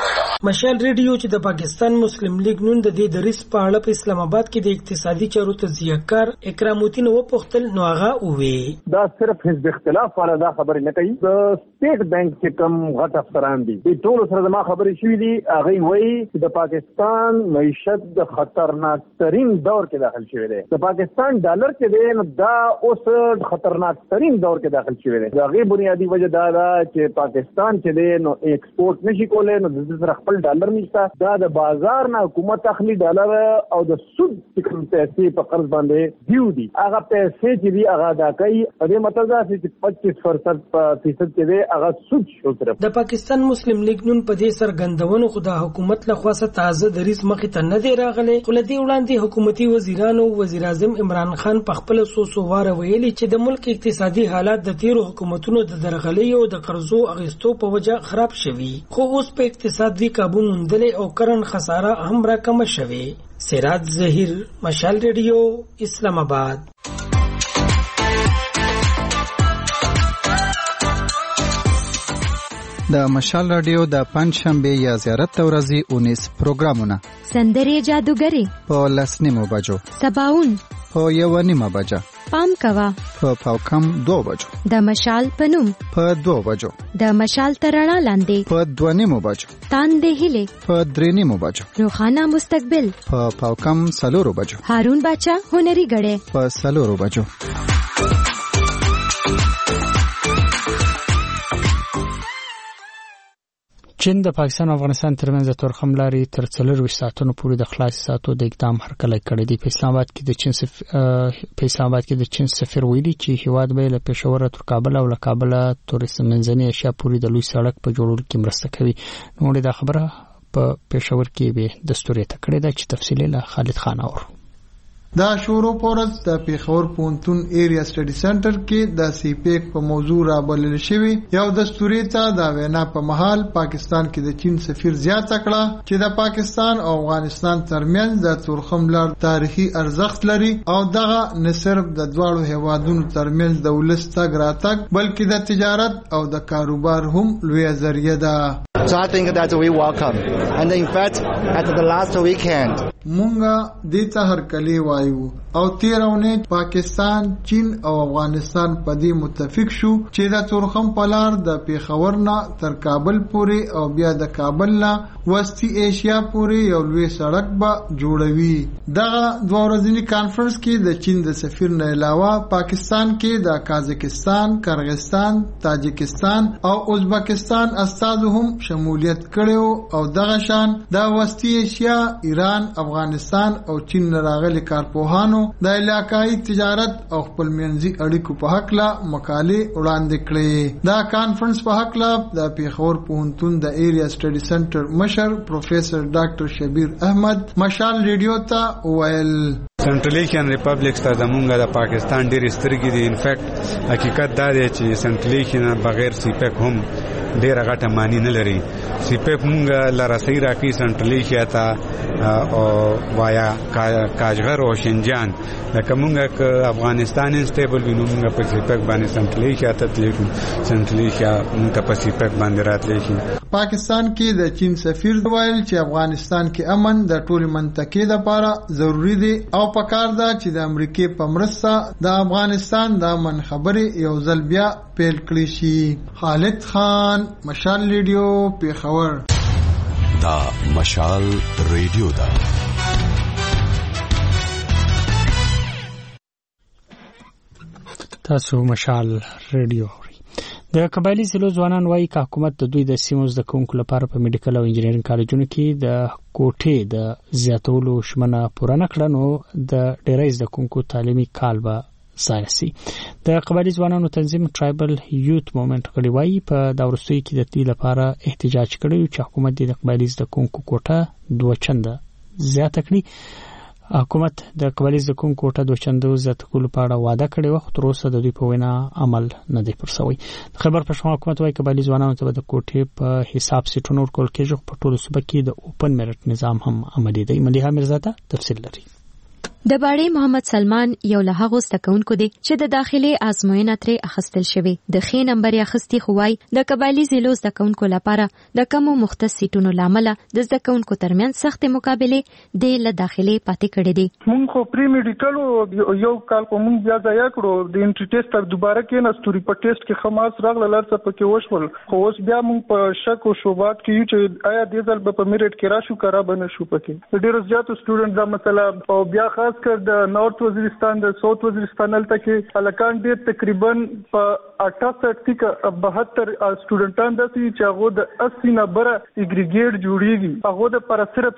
Speaker 6: مشال ریډیو چې د پاکستان مسلم لیگ نون د دې دریس په اړه په اسلام آباد کې د اقتصادي چارو تجزیه کار اکرام الدین وپوښتل نو هغه وویل
Speaker 9: دا صرف حزب اختلاف والا دا خبر نه کوي د سټیټ بانک چې کوم غټ افسران دي د ټول سره ما خبرې شوې دي هغه وایي چې د پاکستان معیشت د خطرناک ترين دور کې داخل شوی دی د پاکستان ډالر کې دی نو دا اوس خطرناک ترين دور کې داخل شوی دی دا غي بنیادی وجہ دا چې پاکستان چې دی نو ایکسپورټ نشي کولای نو د سره خپل ډالر نشته دا د بازار نه حکومت اخلي ډالر او د سود کوم پیسې په قرض باندې دیو دي هغه پیسې چې دی هغه دا کوي په دې مطلب دا چې 25% کې دی هغه سود شو طرف
Speaker 6: د پاکستان مسلم لیگ نن په دې سرګندونو خو د حکومت له خوا تازه دریز مخې ته نه دی راغلی خو لدی وړاندې حکومتي وزیرانو وزیر اعظم عمران خان په خپل سوسووار ویلي چې د ملک اقتصادي حالات د تیرو حکومتونو د درغلي او د قرضو اغستو په وجه خراب شوي خو اوس په اقتصادي قابو موندلې او کرن خساره هم راکم شوي سراج ظهیر مشال ریډیو اسلام آباد
Speaker 13: د مشال رادیو د پنځشنبه یا زیارت ورځې 19 پروګرامونه
Speaker 10: سندري جادوګری
Speaker 13: په لسنیمو بجو
Speaker 10: سباون
Speaker 13: په 1:30 بجه
Speaker 10: پام کوا
Speaker 13: په پاوکم 2 بجو
Speaker 10: د مشال پنوم
Speaker 13: په 2 بجو
Speaker 10: د مشال ترڼا لاندې
Speaker 13: په 2:30 بجو
Speaker 10: تاندې هله
Speaker 13: په 3:30 بجو
Speaker 10: روخانه مستقبل
Speaker 13: په پاوکم 4 بجو
Speaker 10: هارون باچا هنري غړې
Speaker 13: په 4 بجو
Speaker 1: چین د پاکستان او افغانستان ترمنځ د تورخم لارې تر 24 ساعتونو پورې د خلاص ساتو د اقدام هرکلی کړی دی. په اسلام آباد کې د چین سفیر ویلي چې هیواد به له پېښور تر کابل او له کابل تر منځنۍ ایشیا پورې د لوی سړک په جوړولو کې مرسته کوي. نو دا خبره په پېښور کې به دستوري تکړه ده چې تفصیل له خالد خان اورو.
Speaker 7: دا شورو پورز د پیښور پونتون ایریا سټډي سنټر کې د سی پیک په موضوع را بلل شوی یو دستوري ته د وینا په محل پاکستان کې د چین سفیر زیات کړه چې د پاکستان او افغانستان ترمنځ د تورخم لار تاریخي ارزښت لري او دغه نه صرف د دواړو هیوادونو ترمنځ د ولس تګ راتګ بلکې د تجارت او د کاروبار هم لوی ذریعہ ده.
Speaker 14: So I think that we welcome. And in fact, at the last weekend,
Speaker 7: مونږه د ته هرکلی وایو او تیرونه پاکستان چین او افغانستان په دې متفق شو چې د تورخم پلار د پیښور نه تر کابل پورې او بیا د کابل نه وسطی ایشیا پورې یو لوی سړک به جوړوي. دغه دوه ورځنی کانفرنس کې د چین د سفیر نه علاوه پاکستان کې د قازقستان، قرغیزستان، تاجکستان او ازبکستان استاد هم شمولیت کړو او دغه شان د وسطی ایشیا، ایران، افغانستان او چین راغلي کارپوهانو د علاقائی تجارت او خپل منځي اړیکو په حق لا مقالې وړاندې کړې. دا کانفرنس په حق لا د پیښور پوهنتون د ایریا سټډي سنټر مشر پروفیسور ډاکټر شبیر احمد مشال ریډیو ته ویل
Speaker 15: سنټرل ایشین ریپبلیک ته زمونږ د پاکستان ډېر سترګې دي. انفیکټ حقیقت دا دی چې سنټرل ایشین بغیر سی پیک هم ډېر غټه معنی نه لري. سی پیک مونږ لرسي راکې سنټرل ایشیا ته او وایا کاشغر او شینجان لکه مونږ ک افغانستان انسټیبل وینو مونږ په سی پیک باندې سنټرل ایشیا ته تللی سنټرل ایشیا مونږ په سی پیک باندې راتلی شي.
Speaker 7: پاکستان کې د چین سفیر ویل چې افغانستان کې امن د ټول منطقې لپاره ضروری دی او پکار ده چې د امریکای په مرسته د افغانستان د امن خبرې یو ځل بیا پیل کړی شي. خالد خان مشال ریډیو پیښور.
Speaker 16: دا مشال ریډیو دا
Speaker 1: تاسو مشال ریډیو. د قبایلی ضلعو ځوانان وایي چې حکومت د دوی د سیمو زده کوونکو لپاره په میډیکل او انجینرینګ کالجونو کې د کوټې د زیاتولو ژمنه پوره نه کړه نو د ډیری زده کوونکو تعلیمي کال به ضایع شي. د قبایلی ځوانانو تنظیم ټرایبل یوت موومنټ غړي وایي په دا وروستیو کې د دې لپاره احتجاج کړی چې حکومت د قبایلی زده کوونکو کوټه 2 چنده زیاته کړي. حکومت د قبایلی زده کوونکو کوټه 2 چنده زیاته کولو په اړه وعده کړې و خو تر اوسه د دوی په وینا عمل نه دی پر شوی. خبر پښتون حکومت وایي قبایلی ځوانانو ته د کوټې په حساب سیټونو ورکول کېږي په ټولو صوبو کې د اوپن میرټ نظام هم عملي دی. مليحه مرزاده تفصیل لري.
Speaker 10: د باړې محمد سلمان یو له هغو زدهکوونکو دی چې د داخلي ازموینه ترې اخیستل شوې. د ښې نمبر یې اخیستي خو وایي د قبایلي ضلعو زدهکوونکو لپاره د کمو مختص سیټونو له امله د زدهکوونکو ترمنځ سختې مقابلې د له داخلي پاتې کړې دي.
Speaker 5: مونږ خو پری میډیکل یو کال خو مونږ بیا ځای کړو د انټری ټیسټ تر دوباره کېناستو په ټیسټ کې خماس راغله لرڅه پکې وشول خو اوس بیا مونږ په شک او شوبات کې یو چې آیا دې ځل په میریټ کې راشو کرا بنه شو پکې ډېر زیات سټوډنټ دا مسله او بیا خاص کر د نارث وزیرستان د ساوث وزیرستان تل کې الکان ډېر تقریبا په 68 تک 72 سټوډنټان د چې هغه د 80 نه بره اګریګیټ جوړیږي هغه د پر صرف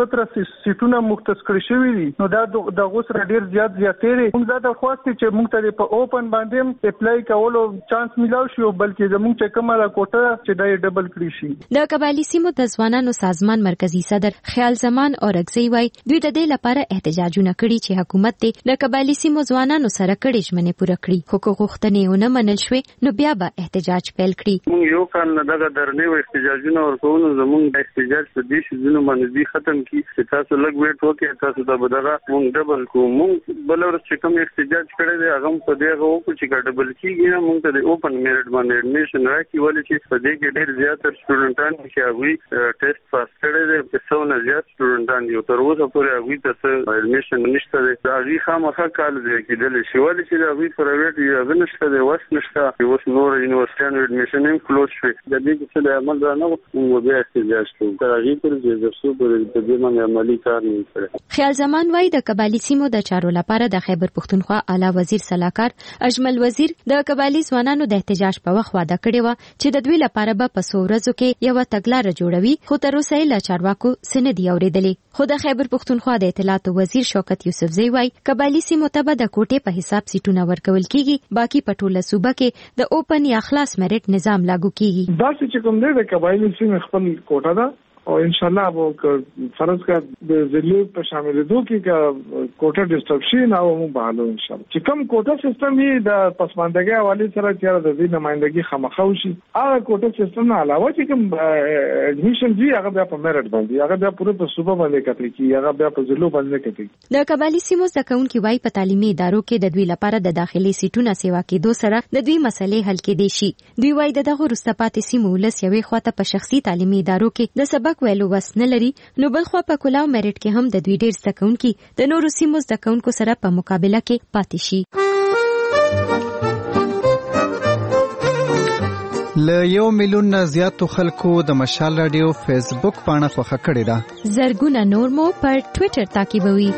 Speaker 5: 17 سیټونه مختص کړی شوی دي نو دا د غوسر ډېر زیات زیاتې موږ دا درخواست چې موږ ته په اوپن باندې اپلای کولو چانس ملاوي شي بلکې زموږ چې کومه لا کوټه چې دا ډبل کړی شي.
Speaker 10: د قبایلی سیمو د ځوانانو سازمان مرکزی صدر خیال زمان اورګزی وای دوی د دې لپاره احتجاجونه کړي چې حکومت ته د قبایلی سیمو ځوانانو سره کړي ژمنې پوره کړي حقوق غوښتنې ونه منل شوې نو بیا به احتجاج پیل کړي.
Speaker 17: موږ یو کال نه دغه درنې او احتجاجونه ورکوونو زموږ د احتجاج په دې شنو باندې ختم کی چې تاسو لږ ویټ وکړئ تاسو دا بدغه موږ ډبل کوو موږ بل ورځ چې کوم احتجاج کړی دی هغه په دې غوښتل چې ډبل کیږي موږ ته د اوپن میریټ باندې اډمیشن راکړي ولې چې په دې کې ډېر زیات سټوډنټان چې هغه ټیسټ پاس کړی دی په څو نه زیات سټوډنټان یو تر اوسه پورې هغه ته اډمیشن نشته دی دا هغه خامخا کال دی چې د لشوالي چې هغه پرایویټ یو نشته دی وس نشته اوس نور یونیورسيټانو اډمیشن هم کلوز شوی د دې څه د عمل نه موږ بیا احتجاج کوو تر هغه پر چې د څو پر دې باندې عملی کار نه کړي.
Speaker 10: خیال زمان وای د قبایلی سیمو د چارو لپاره د خیبر پښتونخوا اعلی وزیر سلاکار اجمل وزیر د قبایلی ځوانانو د احتجاج په وخت وعده کړې و چې د دوی لپاره به په څو ورځو کې یو تګلارې جوړوي خو تر اوسه یې لا چارواکو سند یوریدلې خو د خیبر پښتونخوا د اطلاعات وزیر شوکت یوسفزی وای قبایلی سیمو ته به د کوټې په حساب سیټونه ورکول کیږي باقی په ټوله صوبه کې د اوپن یا خلاص میریټ نظام لاګو کیږي.
Speaker 18: دا چې کوم دی د قبایلی سیمو خپل کوټه ده او ان شاء الله وہ فرض کا ضلع په شامل دو کې کوټه ډسټربشن او مو بحالو ان شاء الله چې کوم کوټه سیستم یې د پسماندګۍ حواله سره چې د دې نمائندګي خامخو شي هغه کوټه سیستم نه علاوه چې کوم اډمیشن دی هغه بیا په میرټ باندې هغه بیا پوره په صوبه باندې کتل کی هغه بیا په ضلع باندې کتل.
Speaker 10: د قبایلی سیمو زکون کی وای په تعلیمي ادارو کې د دوی لپاره د داخلي سیټونو سیوا کېدو سره د دوی مسلې حل کېدي شي. دوی وای دغه رستپاتې سیمو ولس یوې خواته په شخصي تعلیمي ادارو کې د سبق ویلو وس نه لري نو بل خو په کلاو میریټ کې هم د دوی ډېر زکونکي د نورو سیمو زکونکو سره په مقابله کې پاتې شي.
Speaker 13: له 1 میلیون نه زیاتو خلکو د مشال رادیو فیسبوک پاڼه خوښه کړې ده.
Speaker 10: زرګونه نور مو پر ټوئیټر تعقیبوي.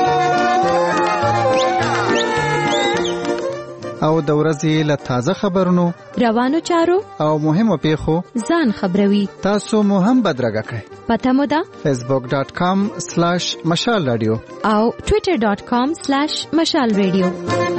Speaker 13: او د ورځې له تازه خبرونو
Speaker 10: روانو چارو
Speaker 13: او مهمو پیښو
Speaker 10: ځان خبروي.
Speaker 13: تاسو مو هم بدرګه کړئ.
Speaker 10: پته مو ده
Speaker 13: facebook.com/مشال رادیو
Speaker 10: او twitter.com/مشال رادیو.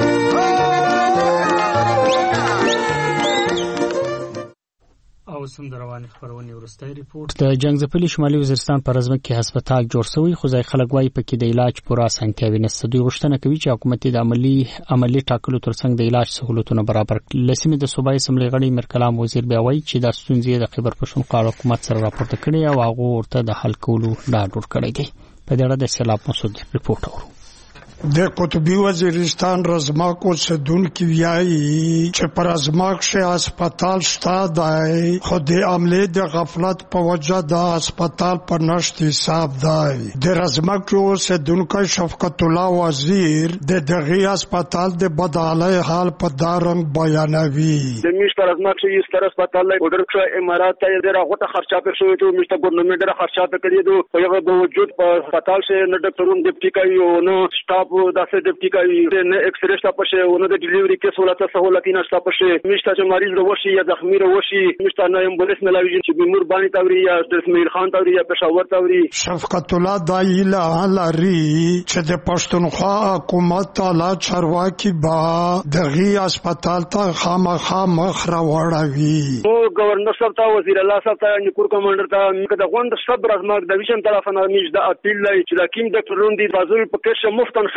Speaker 1: او سم رواني خبرونه ورسته ریپورت د جنگزپلي شمالي وزیرستان پر ازمه کې هسپتال جوړ شوی خو ځای خلک وايي پکې د علاج پوره اسانتیاوي نشته. دوی غوښتنه کوي چې حکومت د عملی ټاکلو ترڅنګ د علاج سہولتونه برابر کړي. لسمه د صوبایي اسمبلی غړي مرکلام وزیر بیا وايي چې د ستونزې د خیبر پښتونخوا حکومت سره راپورته کړي او هغه ورته د حل کولو ډاډ ورکړی دی. په دې اړه د سیلاب مسعود ریپورت اورو.
Speaker 19: د قطبی وزیرستان رزماک اوسیدونکي وایي چې پر رزماک شه هسپتال شته دی خو د عملي د غفلت په وجه د هسپتال په نشت حساب دی. د رزماک اوسیدونکي شفقت الله وزیر د دغه هسپتال د بدحالۍ حال په دارنګ بیانوي.
Speaker 9: د میش پر رزماک شه یو ستر هسپتال له اورډر کړه امارات ته ډیره غوټه خرچه پر شوې ته مشته ګورنمنت ډیره خرچه پر کړی دو په یو د وجود په هسپتال شه نه ډاکټرون ډیپټي کوي او نو سټاف داسې ډیپټي کوي نه ایکس-ری شته پشه او نه د ډیلیوري کې سہولت نه شته پشه مشته چې مریض وروشي یا زخمی وروشي مشته نه امبولانس نه لاوي چې بیمار باندې تاوري یا اسماعیل خان تاوري یا پېښور تاوري.
Speaker 19: شفقت الله دایله لري چې د پښتونخوا حکومت تعالی چارواکي با دغه هسپتال ته خامخا مخ راوړوي.
Speaker 9: او گورنر صاحب ته وزیر الله صاحب ته نکور کمانډر ته د غوند صبر ازماک د ویشن طرفه نه میش د اپیل لای چې د کیم ډاکټرون دي بازو په کښه مفتن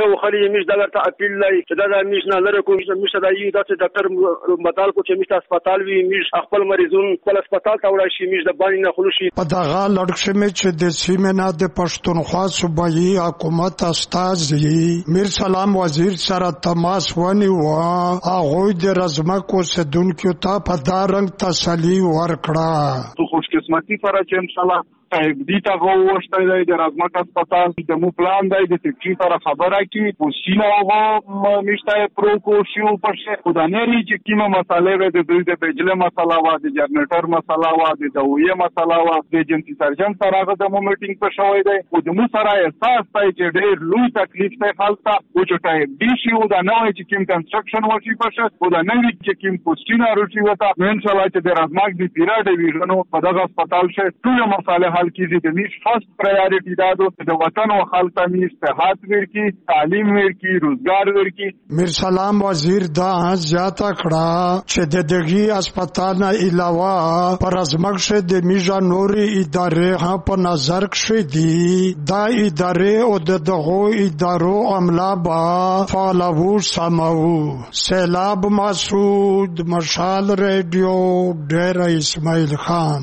Speaker 2: څنګه وخلی میش دلته اپیل لای چې دا میش نه لره کوم میش دا یی د ډاکټر مدال کو چې میش هسپتال وی میش خپل مریضون خپل هسپتال ته وړي شي میش د باندې نه خلوشي
Speaker 19: په دغه لړښمه چې د سیمه نه د پښتونخوا صوبایي حکومت استازي میر سلام وزیر سره تماس ونیو هغه د رزمکو سدونکو ته په دا رنګ تسلی ورکړه.
Speaker 18: تو خوش قسمتی سره چې ان شاء الله دې ته وښتای دی د رزمک هسپتال د مو پلان دی د تکلیف سره خبره کی او سینا هغه مشته پروکو شیو پښه خدانری چې کیمه مسالې د دوی د بجلی مسله وا د جنریټر مسله وا د دویه مسله وا د جنسي سرجن سره د مو میټینګ په شوې دی او د مو سره احساس دی چې ډېر لوی تکلیف ته خلک او چې دې شیو د نوې چې کیم کنستراکشن وشي پښه او د نوې چې کیم پوسټینا روشي وتا ان شاء الله چې د رزمک د پیرا ډیویژنو په دغه هسپتال شه ټول مسالې کیږي د میش فرست پرایورټی دا د وطن او خلک ته میش صحت ورکی تعلیم ورکی روزګار ورکی.
Speaker 19: میر سلام وزیر دا زیاته کړه چې د دغه هسپتال نه علاوه پر ازمک شه د میجا نوري ادارې هم په نظر کې دي دا ادارې او دغه ادارو عمله با فالو سمو. سیلاب مسعود مشال رادیو ډیر اسماعیل خان.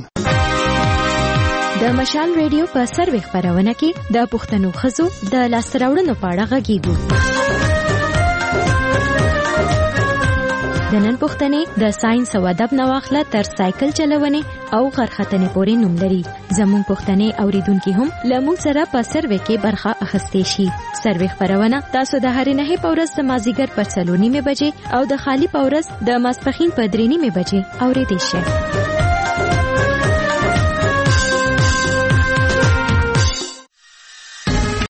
Speaker 20: د مشال ریډیو په سروې خبرونه کې د پښتنو ښځو د لاسراوړنو په اړه غږیږو. د نن پښتنې د ساينس او ادب نواخله تر سایکل چلونې او غرختنې پورې نوم لري. زموږ پښتنې اوریدونکو هم لمو سره په سروې کې برخه اخیستې شي. سروې خبرونه تاسو د هرې نه په ورځ د مازیګر پر 4:30 بجې او د خالی په ورځ د ماسپخین په 3:30 بجې اورېدئ شئ.